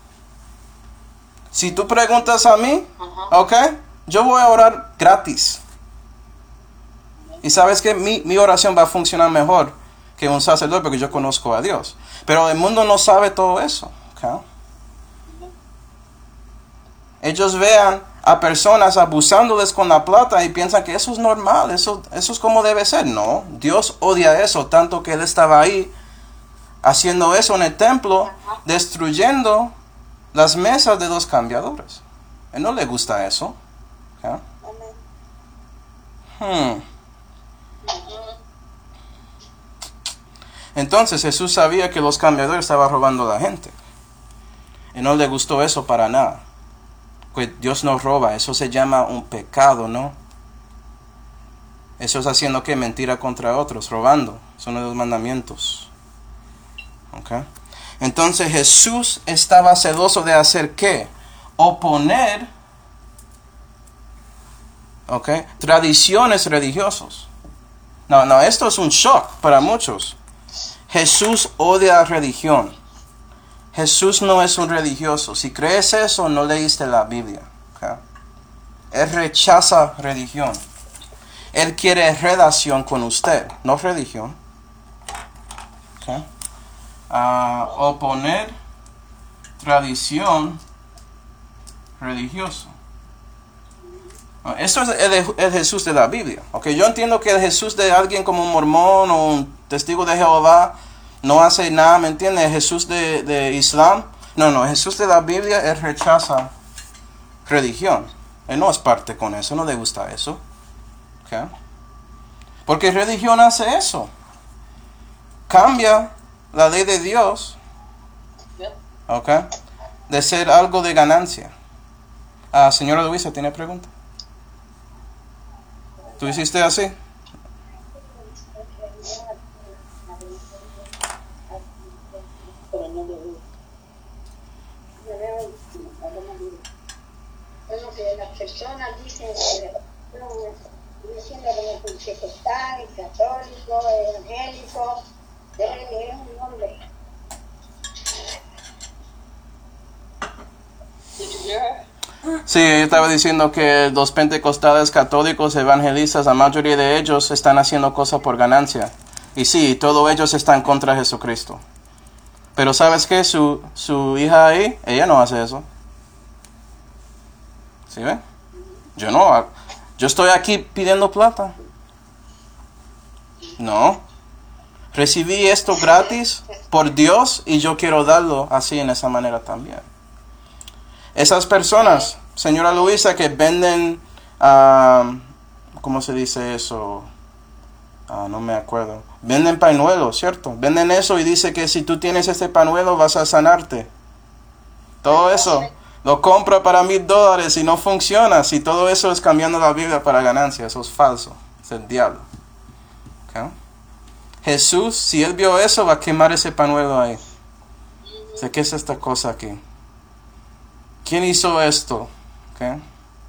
Speaker 1: Si tú preguntas a mí, ¿ok? Yo voy a orar gratis. Y sabes que mi oración va a funcionar mejor que un sacerdote porque yo conozco a Dios. Pero el mundo no sabe todo eso. ¿Ok? Ellos vean a personas abusándoles con la plata y piensan que eso es normal, eso es como debe ser. No, Dios odia eso, tanto que Él estaba ahí haciendo eso en el templo, destruyendo las mesas de los cambiadores. A Él no le gusta eso. Entonces Jesús sabía que los cambiadores estaban robando a la gente. Y no le gustó eso para nada. Pues Dios no roba, eso se llama un pecado, ¿no? Eso es haciendo ¿qué? Mentira contra otros, robando. Son los mandamientos. ¿Ok? Entonces Jesús estaba celoso de hacer ¿qué? Oponer, ¿ok? Tradiciones religiosas. No, esto es un shock para muchos. Jesús odia la religión. Jesús no es un religioso. Si crees eso, no leíste la Biblia. ¿Okay? Él rechaza religión. Él quiere relación con usted, no religión. ¿Okay? Oponer tradición religiosa. Eso es el Jesús de la Biblia. ¿Okay? Yo entiendo que el Jesús de alguien como un mormón o un testigo de Jehová no hace nada, ¿me entiendes? El Jesús de Islam. No, Jesús de la Biblia, Él rechaza religión. Él no es parte con eso, no le gusta eso. ¿Okay? Porque religión hace eso. Cambia la ley de Dios. ¿Ok? De ser algo de ganancia. Señora Luisa, ¿tiene pregunta? ¿Tú hiciste así?
Speaker 6: Las personas dicen que diciendo como pentecostal, católico, evangélico, es un nombre.
Speaker 3: Did you hear her?
Speaker 1: Sí, yo estaba diciendo que los pentecostales católicos evangelistas, la mayoría de ellos están haciendo cosas por ganancia. Y sí, todos ellos están contra Jesucristo. Pero ¿sabes qué? Su hija ahí, ella no hace eso. ¿Sí ve? Yo no. Yo estoy aquí pidiendo plata. No. Recibí esto gratis por Dios y yo quiero darlo así en esa manera también. Esas personas, señora Luisa, que venden, ¿cómo se dice eso? No me acuerdo. Venden pañuelos, ¿cierto? Venden eso y dice que si tú tienes este pañuelo vas a sanarte. Todo eso lo compra para $1,000 y no funciona. Si todo eso es cambiando la Biblia para ganancia, eso es falso. Es el diablo. ¿Okay? Jesús, si él vio eso, va a quemar ese pañuelo ahí. O sea, ¿qué es esta cosa aquí? ¿Quién hizo esto? ¿Okay?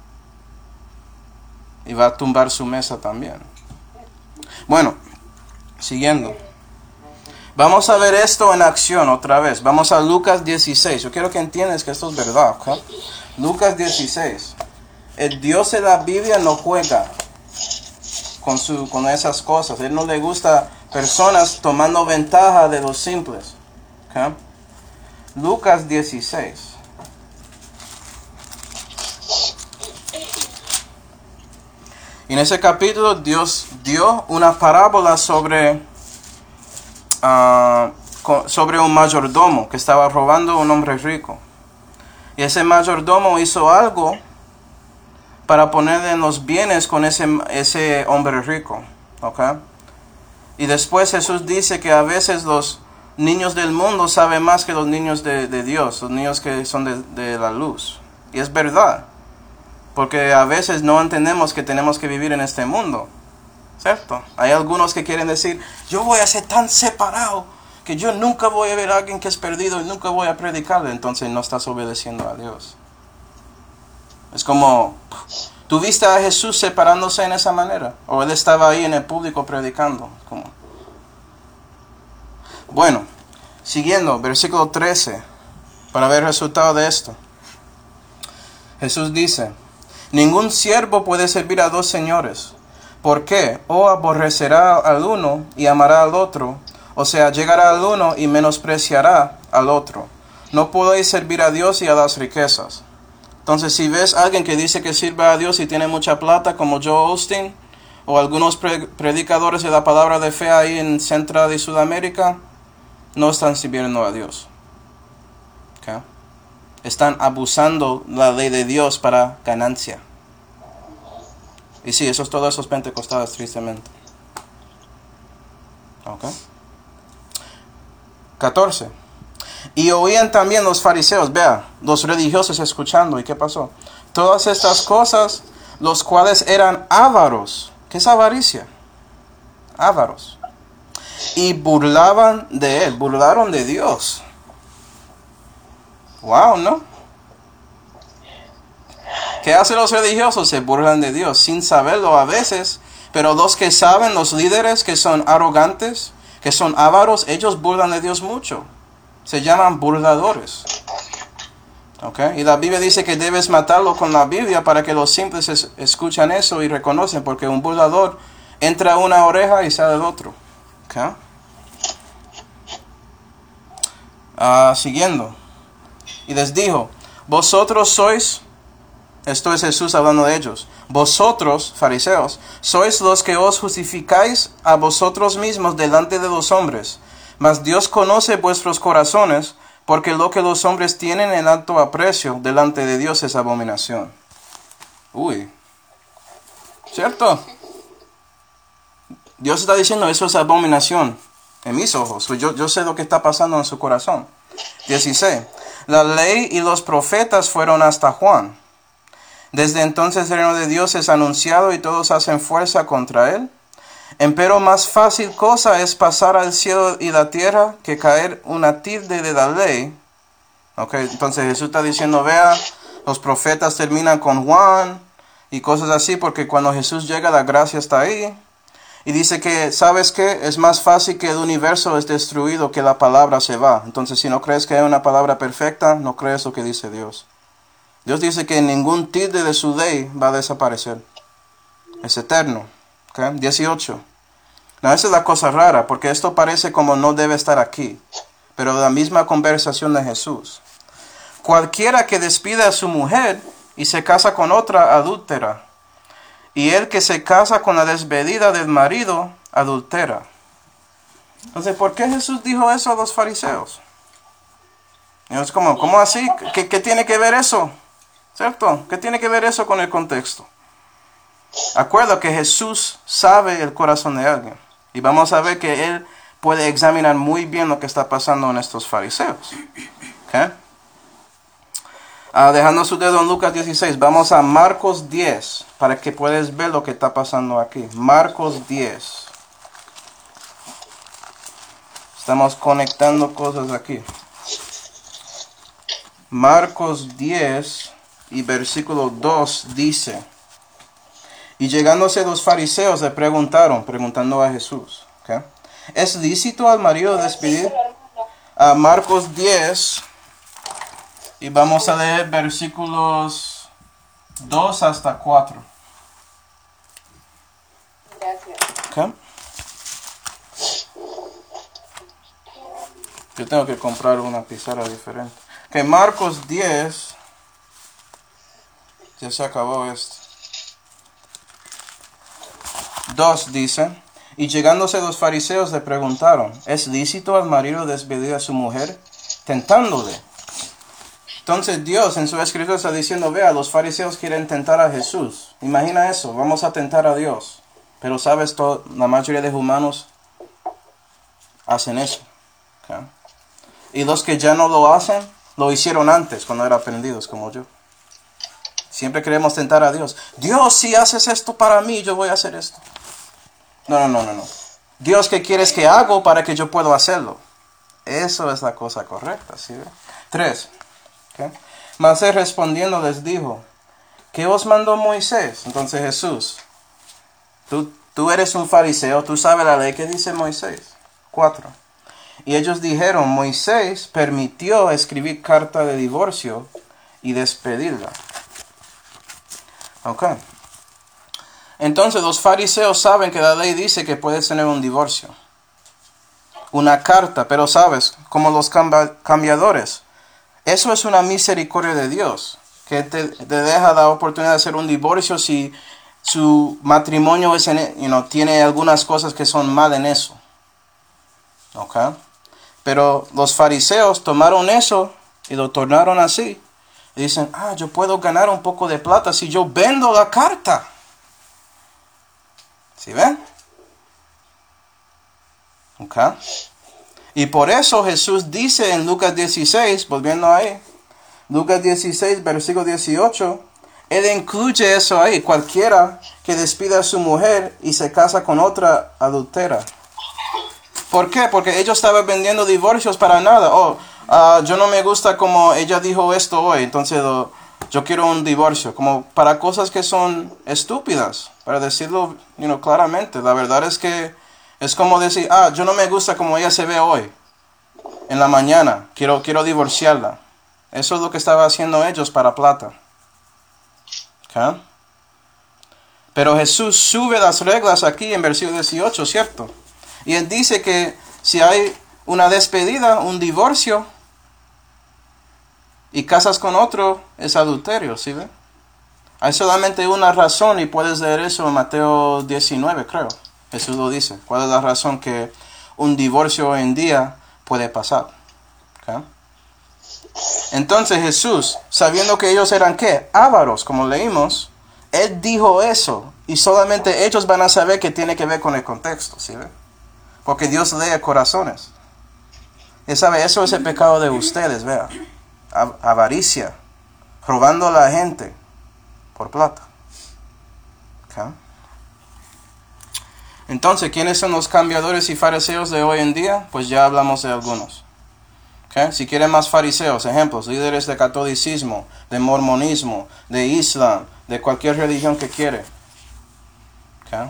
Speaker 1: Y va a tumbar su mesa también. Bueno, siguiendo. Vamos a ver esto en acción otra vez. Vamos a Lucas 16. Yo quiero que entiendas que esto es verdad. ¿Okay? Lucas 16. El Dios de la Biblia no juega con esas cosas. Él no le gusta personas tomando ventaja de los simples. ¿Okay? Lucas 16. Y en ese capítulo Dios dio una parábola sobre un mayordomo que estaba robando a un hombre rico. Y ese mayordomo hizo algo para poner en los bienes con ese hombre rico. ¿Okay? Y después Jesús dice que a veces los niños del mundo saben más que los niños de Dios, los niños que son de la luz. Y es verdad. Porque a veces no entendemos que tenemos que vivir en este mundo, ¿cierto? Hay algunos que quieren decir, yo voy a ser tan separado que yo nunca voy a ver a alguien que es perdido y nunca voy a predicarle. Entonces no estás obedeciendo a Dios. Es como, ¿tú viste a Jesús separándose en esa manera? ¿O él estaba ahí en el público predicando? Como... Bueno, siguiendo, versículo 13, para ver el resultado de esto. Jesús dice, ningún siervo puede servir a dos señores. ¿Por qué? O aborrecerá al uno y amará al otro, o sea, llegará al uno y menospreciará al otro. No podéis servir a Dios y a las riquezas. Entonces, si ves a alguien que dice que sirve a Dios y tiene mucha plata, como Joel Osteen, o algunos predicadores de la palabra de fe ahí en Central y Sudamérica, no están sirviendo a Dios. ¿Okay? Están abusando la ley de Dios para ganancia. Y sí, eso es todos esos pentecostales, tristemente. ¿Ok? 14. Y oían también los fariseos, vea, los religiosos escuchando. ¿Y qué pasó? Todas estas cosas, los cuales eran ávaros. ¿Qué es avaricia? Ávaros. Y burlaban de él, burlaron de Dios. Wow, ¿no? ¿Qué hacen los religiosos? Se burlan de Dios sin saberlo a veces. Pero los que saben, los líderes que son arrogantes, que son ávaros, ellos burlan de Dios mucho. Se llaman burladores. ¿Okay? Y la Biblia dice que debes matarlo con la Biblia para que los simples escuchan eso y reconocen. Porque un burlador entra a una oreja y sale del otro. ¿Okay? Siguiendo. Y les dijo, vosotros sois, esto es Jesús hablando de ellos, vosotros, fariseos, sois los que os justificáis a vosotros mismos delante de los hombres, mas Dios conoce vuestros corazones, porque lo que los hombres tienen en alto aprecio delante de Dios es abominación. Uy, ¿cierto? Dios está diciendo, eso es abominación en mis ojos. Yo sé lo que está pasando en su corazón. 16. La ley y los profetas fueron hasta Juan. Desde entonces el reino de Dios es anunciado y todos hacen fuerza contra él. Empero más fácil cosa es pasar al cielo y la tierra que caer una tilde de la ley. Okay, entonces Jesús está diciendo, vea, los profetas terminan con Juan y cosas así, porque cuando Jesús llega la gracia está ahí. Y dice que, ¿sabes qué? Es más fácil que el universo es destruido que la palabra se va. Entonces, si no crees que hay una palabra perfecta, no crees lo que dice Dios. Dios dice que ningún tilde de su ley va a desaparecer. Es eterno. ¿Okay? 18. No, esa es la cosa rara, porque esto parece como no debe estar aquí. Pero la misma conversación de Jesús. Cualquiera que despida a su mujer y se casa con otra, adúltera. Y el que se casa con la despedida del marido, adultera. Entonces, ¿por qué Jesús dijo eso a los fariseos? Y es como, ¿cómo así? ¿Qué tiene que ver eso? ¿Cierto? ¿Qué tiene que ver eso con el contexto? Acuerda que Jesús sabe el corazón de alguien. Y vamos a ver que Él puede examinar muy bien lo que está pasando en estos fariseos. ¿Okay? Dejando su dedo en Lucas 16, vamos a Marcos 10, para que puedas ver lo que está pasando aquí. Marcos 10. Estamos conectando cosas aquí. Marcos 10 y versículo 2 dice: y llegándose los fariseos le preguntando a Jesús, ¿okay? ¿Es lícito al marido despedir? A Marcos 10, y vamos a leer versículos 2 hasta 4.
Speaker 2: Gracias.
Speaker 1: ¿Okay? Yo tengo que comprar una pizarra diferente. Que Marcos 10, ya se acabó esto. 2 dice: y llegándose los fariseos le preguntaron: ¿es lícito al marido despedir a su mujer? Tentándole. Entonces Dios en su escritura está diciendo: vea, los fariseos quieren tentar a Jesús. Imagina eso, vamos a tentar a Dios. Pero sabes, la mayoría de los humanos hacen eso. ¿Okay? Y los que ya no lo hacen, lo hicieron antes, cuando eran aprendidos como yo. Siempre queremos tentar a Dios. Dios, si haces esto para mí, yo voy a hacer esto. No. Dios, ¿qué quieres que hago para que yo pueda hacerlo? Eso es la cosa correcta, ¿sí? 3. ¿Okay? Mas él respondiendo les dijo: ¿qué os mandó Moisés? Entonces Jesús, tú eres un fariseo, tú sabes la ley. ¿Qué dice Moisés? 4. Y ellos dijeron: Moisés permitió escribir carta de divorcio y despedirla. Ok. Entonces los fariseos saben que la ley dice que puedes tener un divorcio. Una carta, pero sabes, como los cambiadores. Eso es una misericordia de Dios, que te deja la oportunidad de hacer un divorcio si su matrimonio es tiene algunas cosas que son mal en eso. ¿Ok? Pero los fariseos tomaron eso y lo tornaron así. Y dicen: yo puedo ganar un poco de plata si yo vendo la carta. ¿Sí ven? ¿Ok? Y por eso Jesús dice en Lucas 16, volviendo ahí, Lucas 16, versículo 18, Él incluye eso ahí: cualquiera que despida a su mujer y se casa con otra, adultera. ¿Por qué? Porque ellos estaban vendiendo divorcios para nada. Yo no me gusta como ella dijo esto hoy, entonces yo quiero un divorcio. Como para cosas que son estúpidas, para decirlo claramente. La verdad es que es como decir: yo no me gusta como ella se ve hoy, en la mañana, quiero divorciarla. Eso es lo que estaban haciendo ellos para plata. ¿Okay? Pero Jesús sube las reglas aquí en versículo 18, ¿cierto? Y Él dice que si hay una despedida, un divorcio, y casas con otro, es adulterio, ¿sí ven? Hay solamente una razón, y puedes leer eso en Mateo 19, creo. Jesús lo dice. ¿Cuál es la razón que un divorcio hoy en día puede pasar? ¿Okay? Entonces Jesús, sabiendo que ellos eran, ¿qué? Ávaros, como leímos, Él dijo eso, y solamente ellos van a saber que tiene que ver con el contexto, ¿sí ven? Porque Dios lee corazones. Y sabe, eso es el pecado de ustedes, vea. Avaricia. Robando a la gente por plata. ¿Okay? Entonces, ¿quiénes son los cambiadores y fariseos de hoy en día? Pues ya hablamos de algunos. ¿Okay? Si quieren más fariseos, ejemplos, líderes de catolicismo, de mormonismo, de islam, de cualquier religión que quiere. ¿Okay?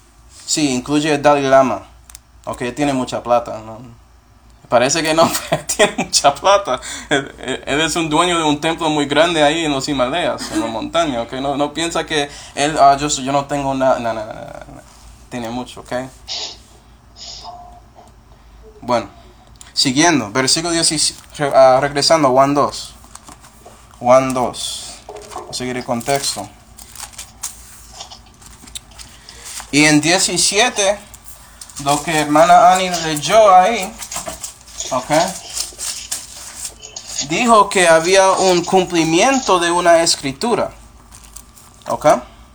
Speaker 1: Sí, incluye el Dalai Lama. Ok, tiene mucha plata, ¿no? Parece que no, tiene mucha plata. Él es un dueño de un templo muy grande ahí en los Himalayas, en la montaña, ¿ok? No piensa que él, yo no tengo nada, no. Tiene mucho, ¿ok? Bueno, siguiendo, versículo 17, regresando, Juan 2. Juan 2. Voy a seguir el contexto. Y en 17, lo que hermana Annie leyó ahí, ¿ok? Dijo que había un cumplimiento de una escritura, ¿ok?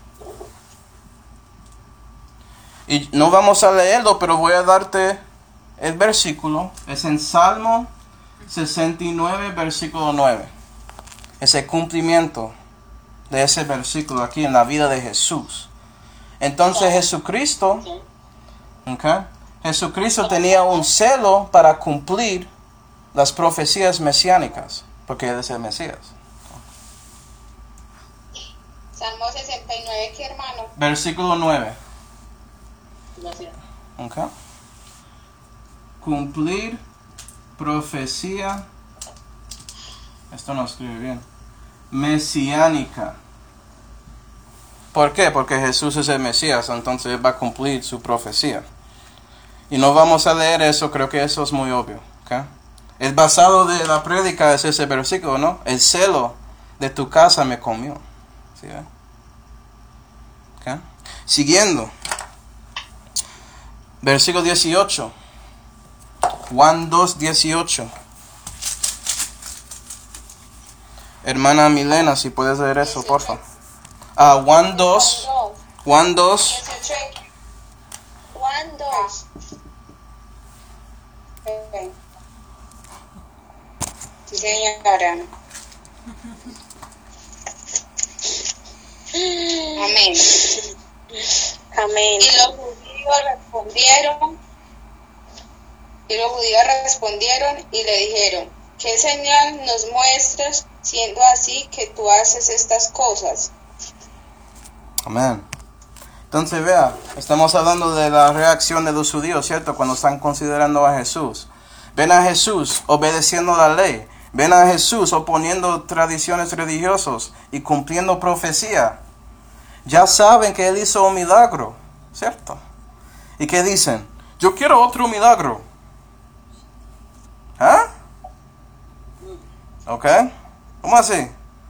Speaker 1: Y no vamos a leerlo, pero voy a darte el versículo. Es en Salmo 69, versículo 9. Ese cumplimiento de ese versículo aquí en la vida de Jesús. Entonces Jesucristo, ¿okay? Jesucristo tenía un celo para cumplir las profecías mesiánicas, porque Él es el Mesías.
Speaker 2: Salmo 69, ¿qué hermano?
Speaker 1: Versículo 9.
Speaker 3: Gracias.
Speaker 1: Okay. Cumplir profecía, esto no escribe bien, mesiánica. ¿Por qué? Porque Jesús es el Mesías, entonces Él va a cumplir su profecía. Y no vamos a leer eso, creo que eso es muy obvio. ¿Okay? El basado de la prédica es ese versículo, ¿no? El celo de tu casa me comió. ¿Sí, okay? Siguiendo. Versículo 18. Juan 2, 18. Hermana Milena, si puedes leer eso, por favor. Juan 2. Juan 2.
Speaker 2: 18.
Speaker 4: Juan 2.
Speaker 2: Ok. Sí, señora. Amén.
Speaker 4: Amén.
Speaker 2: Y los judíos respondieron y le dijeron, ¿qué señal nos muestras siendo así que tú haces estas cosas?
Speaker 1: Amén. Entonces vea, estamos hablando de la reacción de los judíos, ¿cierto? Cuando están considerando a Jesús. Ven a Jesús obedeciendo la ley. Ven a Jesús oponiendo tradiciones religiosas y cumpliendo profecía. Ya saben que Él hizo un milagro, ¿cierto? ¿Y qué dicen? Yo quiero otro milagro. ¿Ah? ¿Ok? ¿Cómo así?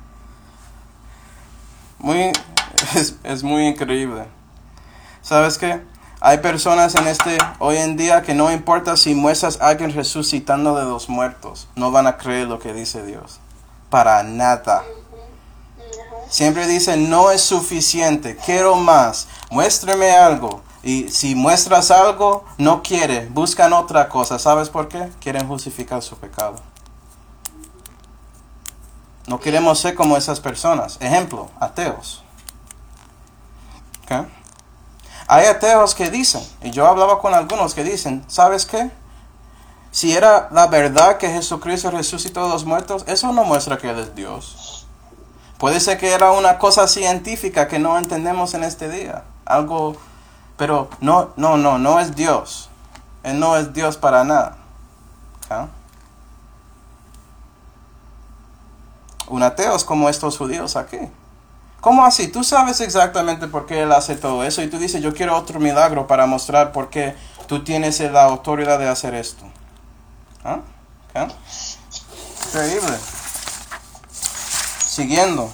Speaker 1: Es muy increíble. ¿Sabes qué? Hay personas hoy en día que no importa si muestras a alguien resucitando de los muertos, no van a creer lo que dice Dios. Para nada. Siempre dicen, no es suficiente, quiero más, muéstrame algo. Y si muestras algo, no quiere, buscan otra cosa. ¿Sabes por qué? Quieren justificar su pecado. No queremos ser como esas personas. Ejemplo, ateos. ¿Okay? Hay ateos que dicen, y yo hablaba con algunos que dicen, ¿sabes qué? Si era la verdad que Jesucristo resucitó de los muertos, eso no muestra que Él es Dios. Puede ser que era una cosa científica que no entendemos en este día. Algo, pero no es Dios. Él no es Dios para nada. ¿Okay? Un ateo es como estos judíos aquí. ¿Cómo así? Tú sabes exactamente por qué Él hace todo eso y tú dices, yo quiero otro milagro para mostrar por qué tú tienes la autoridad de hacer esto. ¿Ah? ¿Okay? Increíble. Siguiendo.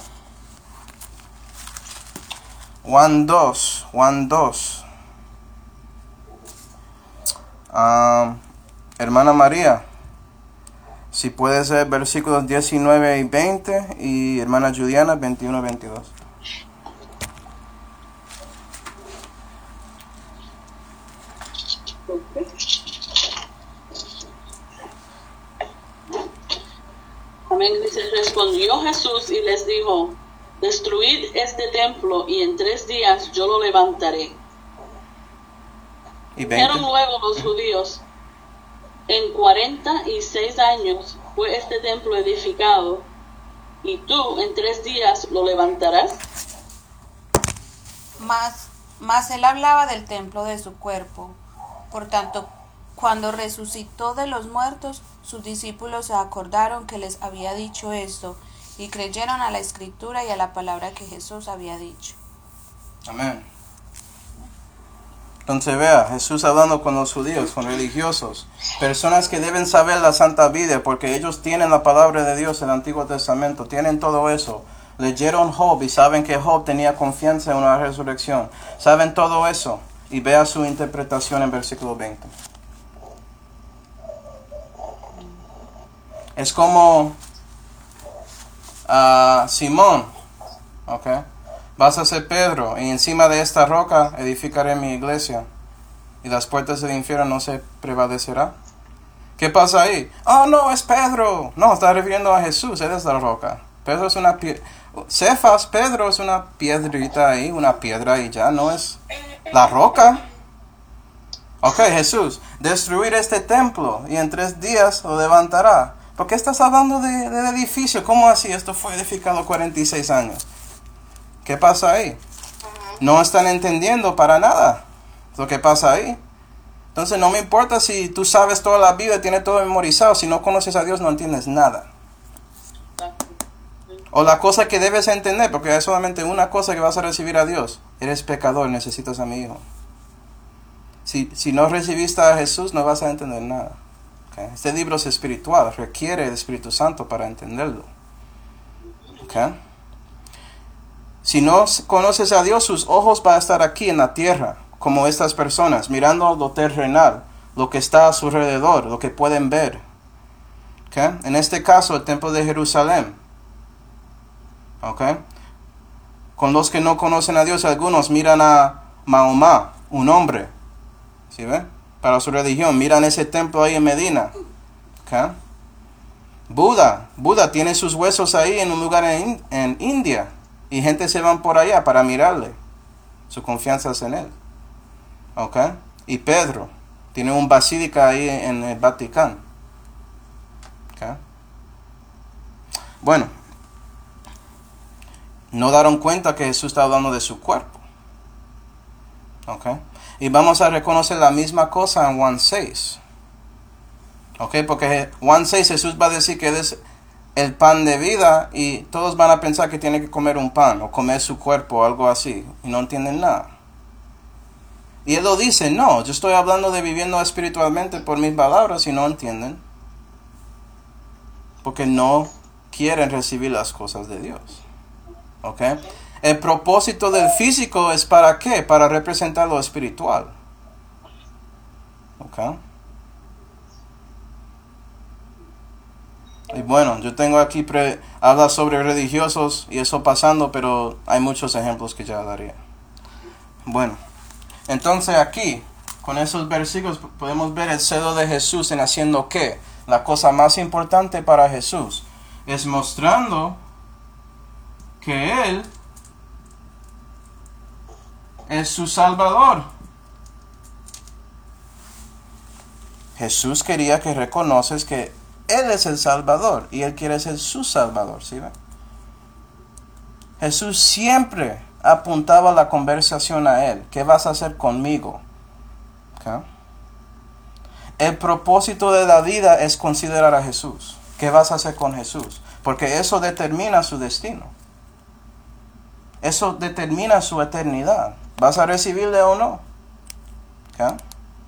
Speaker 1: Juan 2. Hermana María, si puede ser versículos 19 y 20, y hermana Juliana 21 y 22.
Speaker 3: Amén. Dice, respondió Jesús y les dijo, destruid este templo y en 3 días yo lo levantaré.
Speaker 1: Y 20.
Speaker 3: Dijeron luego los judíos, en 46 años fue este templo edificado, y tú en 3 días lo levantarás.
Speaker 5: Mas él hablaba del templo de su cuerpo. Por tanto, Cuando resucitó de los muertos, sus discípulos se acordaron que les había dicho esto y creyeron a la Escritura y a la palabra que Jesús había dicho.
Speaker 1: Amén. Entonces vea, Jesús hablando con los judíos, con religiosos, personas que deben saber la Santa Biblia porque ellos tienen la palabra de Dios, el Antiguo Testamento, tienen todo eso. Leyeron Job y saben que Job tenía confianza en una resurrección. Saben todo eso y vea su interpretación en versículo 20. Es como Simón, ¿ok? Vas a ser Pedro, y encima de esta roca edificaré mi iglesia, y las puertas del infierno no se prevalecerá. ¿Qué pasa ahí? Oh, no, es Pedro. No, está refiriendo a Jesús, él es la roca. Pedro es una Cefas, Pedro es una piedrita ahí, una piedra y ya, no es la roca. Ok, Jesús, destruir este templo, y en 3 días lo levantará. ¿Por qué estás hablando del edificio? ¿Cómo así? Esto fue edificado 46 años. ¿Qué pasa ahí? No están entendiendo para nada lo que pasa ahí. Entonces no me importa si tú sabes toda la Biblia, tienes todo memorizado. Si no conoces a Dios no entiendes nada. O la cosa que debes entender, porque hay solamente una cosa que vas a recibir a Dios. Eres pecador, necesitas a mi Hijo. Si no recibiste a Jesús no vas a entender nada. Okay. Este libro es espiritual, requiere el Espíritu Santo para entenderlo. Okay. Si no conoces a Dios, sus ojos van a estar aquí en la tierra, como estas personas, mirando lo terrenal, lo que está a su alrededor, lo que pueden ver. Okay. En este caso, el templo de Jerusalén. Okay. Con los que no conocen a Dios, algunos miran a Mahoma, un hombre. ¿Sí ven? Para su religión, miran ese templo ahí en Medina. Okay. Buda tiene sus huesos ahí en un lugar en India. Y gente se van por allá para mirarle. Su confianza es en él. ¿Ok? Y Pedro tiene un basílica ahí en el Vaticano. ¿Ok? Bueno. No daron cuenta que Jesús está hablando de su cuerpo. ¿Ok? Y vamos a reconocer la misma cosa en Juan 6. ¿Ok? Porque Juan 6 Jesús va a decir que él es el pan de vida y todos van a pensar que tienen que comer un pan o comer su cuerpo o algo así y no entienden nada. Y él lo dice, no, yo estoy hablando de viviendo espiritualmente por mis palabras y no entienden. Porque no quieren recibir las cosas de Dios. ¿Ok? El propósito del físico es ¿para qué? Para representar lo espiritual. ¿Ok? Y bueno, yo tengo aquí habla sobre religiosos y eso pasando, pero hay muchos ejemplos que ya daría. Bueno, entonces aquí, con esos versículos podemos ver el celo de Jesús en haciendo ¿qué? La cosa más importante para Jesús es mostrando que Él es su Salvador. Jesús quería que reconoces que Él es el Salvador y Él quiere ser su Salvador, ¿sí ven? Jesús siempre apuntaba la conversación a Él. ¿Qué vas a hacer conmigo? ¿Okay? El propósito de la vida es considerar a Jesús. ¿Qué vas a hacer con Jesús? Porque eso determina su destino. Eso determina su eternidad. ¿Vas a recibirle o no? ¿Okay?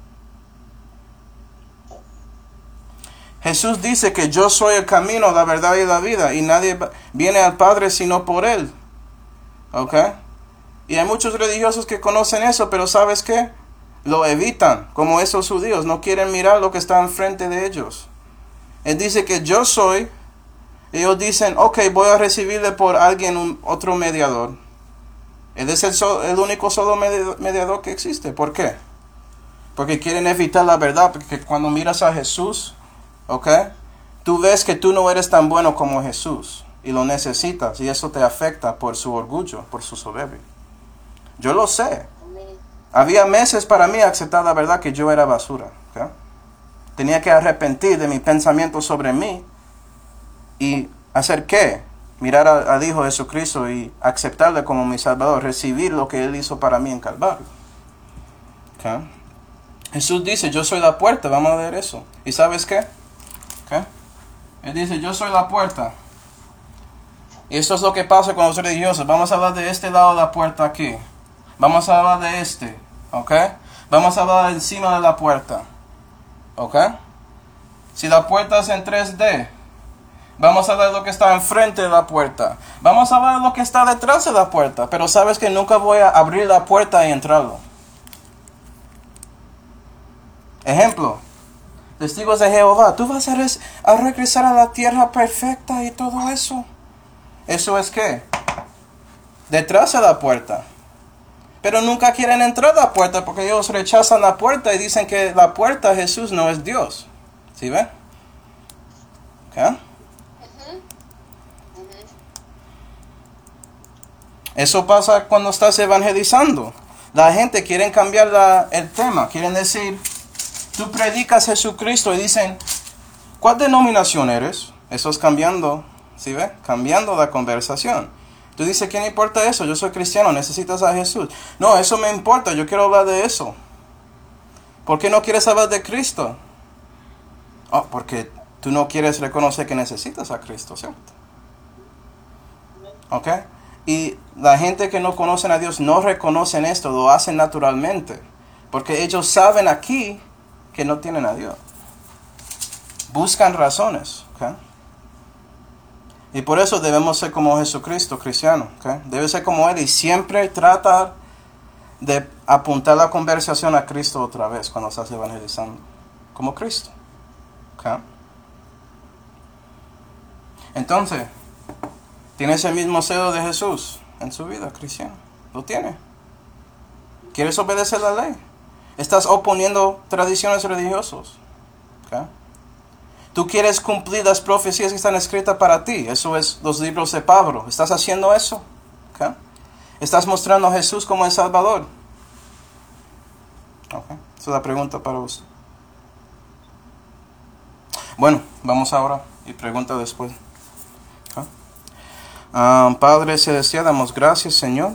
Speaker 1: Jesús dice que yo soy el camino, la verdad y la vida, y nadie viene al Padre sino por Él. ¿Ok? Y hay muchos religiosos que conocen eso, pero ¿sabes qué? Lo evitan, como esos judíos, no quieren mirar lo que está enfrente de ellos. Él dice que yo soy, ellos dicen, ok, voy a recibirle por alguien, otro mediador. Él es el único solo mediador que existe. ¿Por qué? Porque quieren evitar la verdad, porque cuando miras a Jesús, ¿ok? Tú ves que tú no eres tan bueno como Jesús y lo necesitas y eso te afecta por su orgullo, por su soberbia. Yo lo sé. Había meses para mí aceptar la verdad que yo era basura. ¿Ok? Tenía que arrepentir de mi pensamiento sobre mí y hacer ¿qué? Mirar al Hijo Jesucristo y aceptarle como mi Salvador, recibir lo que Él hizo para mí en Calvario. ¿Ok? Jesús dice, yo soy la puerta. Vamos a ver eso. ¿Y sabes qué? ¿Qué? Él dice, yo soy la puerta. Y esto es lo que pasa con los religiosos. Vamos a hablar de este lado de la puerta aquí. Vamos a hablar de este. ¿Ok? Vamos a hablar encima de la puerta. ¿Ok? Si la puerta es en 3D, vamos a ver lo que está enfrente de la puerta. Vamos a ver lo que está detrás de la puerta. Pero sabes que nunca voy a abrir la puerta y entrarlo. Ejemplo. Testigos de Jehová. Tú vas a regresar a la tierra perfecta y todo eso. ¿Eso es qué? Detrás de la puerta. Pero nunca quieren entrar a la puerta porque ellos rechazan la puerta y dicen que la puerta Jesús no es Dios. ¿Sí ven? ¿Okay? Eso pasa cuando estás evangelizando. La gente quiere cambiar el tema. Quieren decir, tú predicas Jesucristo y dicen, ¿cuál denominación eres? Eso es cambiando. ¿Sí ve? Cambiando la conversación. Tú dices, ¿qué me importa eso? Yo soy cristiano, necesitas a Jesús. No, eso me importa, yo quiero hablar de eso. ¿Por qué no quieres hablar de Cristo? Oh, porque tú no quieres reconocer que necesitas a Cristo, ¿cierto? ¿Ok? Y la gente que no conocen a Dios no reconocen esto, lo hacen naturalmente. Porque ellos saben aquí que no tienen a Dios. Buscan razones, ¿ok? Y por eso debemos ser como Jesucristo, cristiano. ¿Okay? Debe ser como Él y siempre tratar de apuntar la conversación a Cristo otra vez cuando estás evangelizando. Como Cristo. ¿Okay? Entonces, ¿tienes el mismo celo de Jesús en su vida, cristiano? ¿Lo tiene? ¿Quieres obedecer la ley? ¿Estás oponiendo tradiciones religiosas? ¿Okay? Tú quieres cumplir las profecías que están escritas para ti. Eso es los libros de Pablo. ¿Estás haciendo eso? ¿Okay? ¿Estás mostrando a Jesús como el Salvador? Okay. Esa es la pregunta para usted. Bueno, vamos ahora y pregunta después. Okay. Padre Celestial, damos gracias, Señor,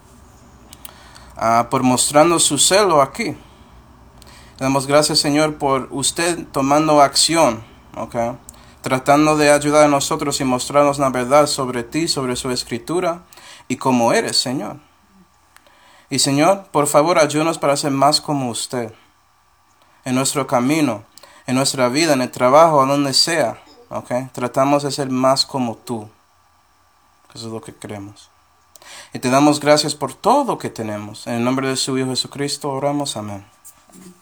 Speaker 1: por mostrando su celo aquí. Damos gracias, Señor, por usted tomando acción. Okay. Tratando de ayudar a nosotros y mostrarnos la verdad sobre ti, sobre su escritura y cómo eres, Señor. Y Señor, por favor, ayúdanos para ser más como usted. En nuestro camino, en nuestra vida, en el trabajo, a donde sea. Okay. Tratamos de ser más como tú. Eso es lo que queremos. Y te damos gracias por todo lo que tenemos. En el nombre de su Hijo Jesucristo oramos. Amén.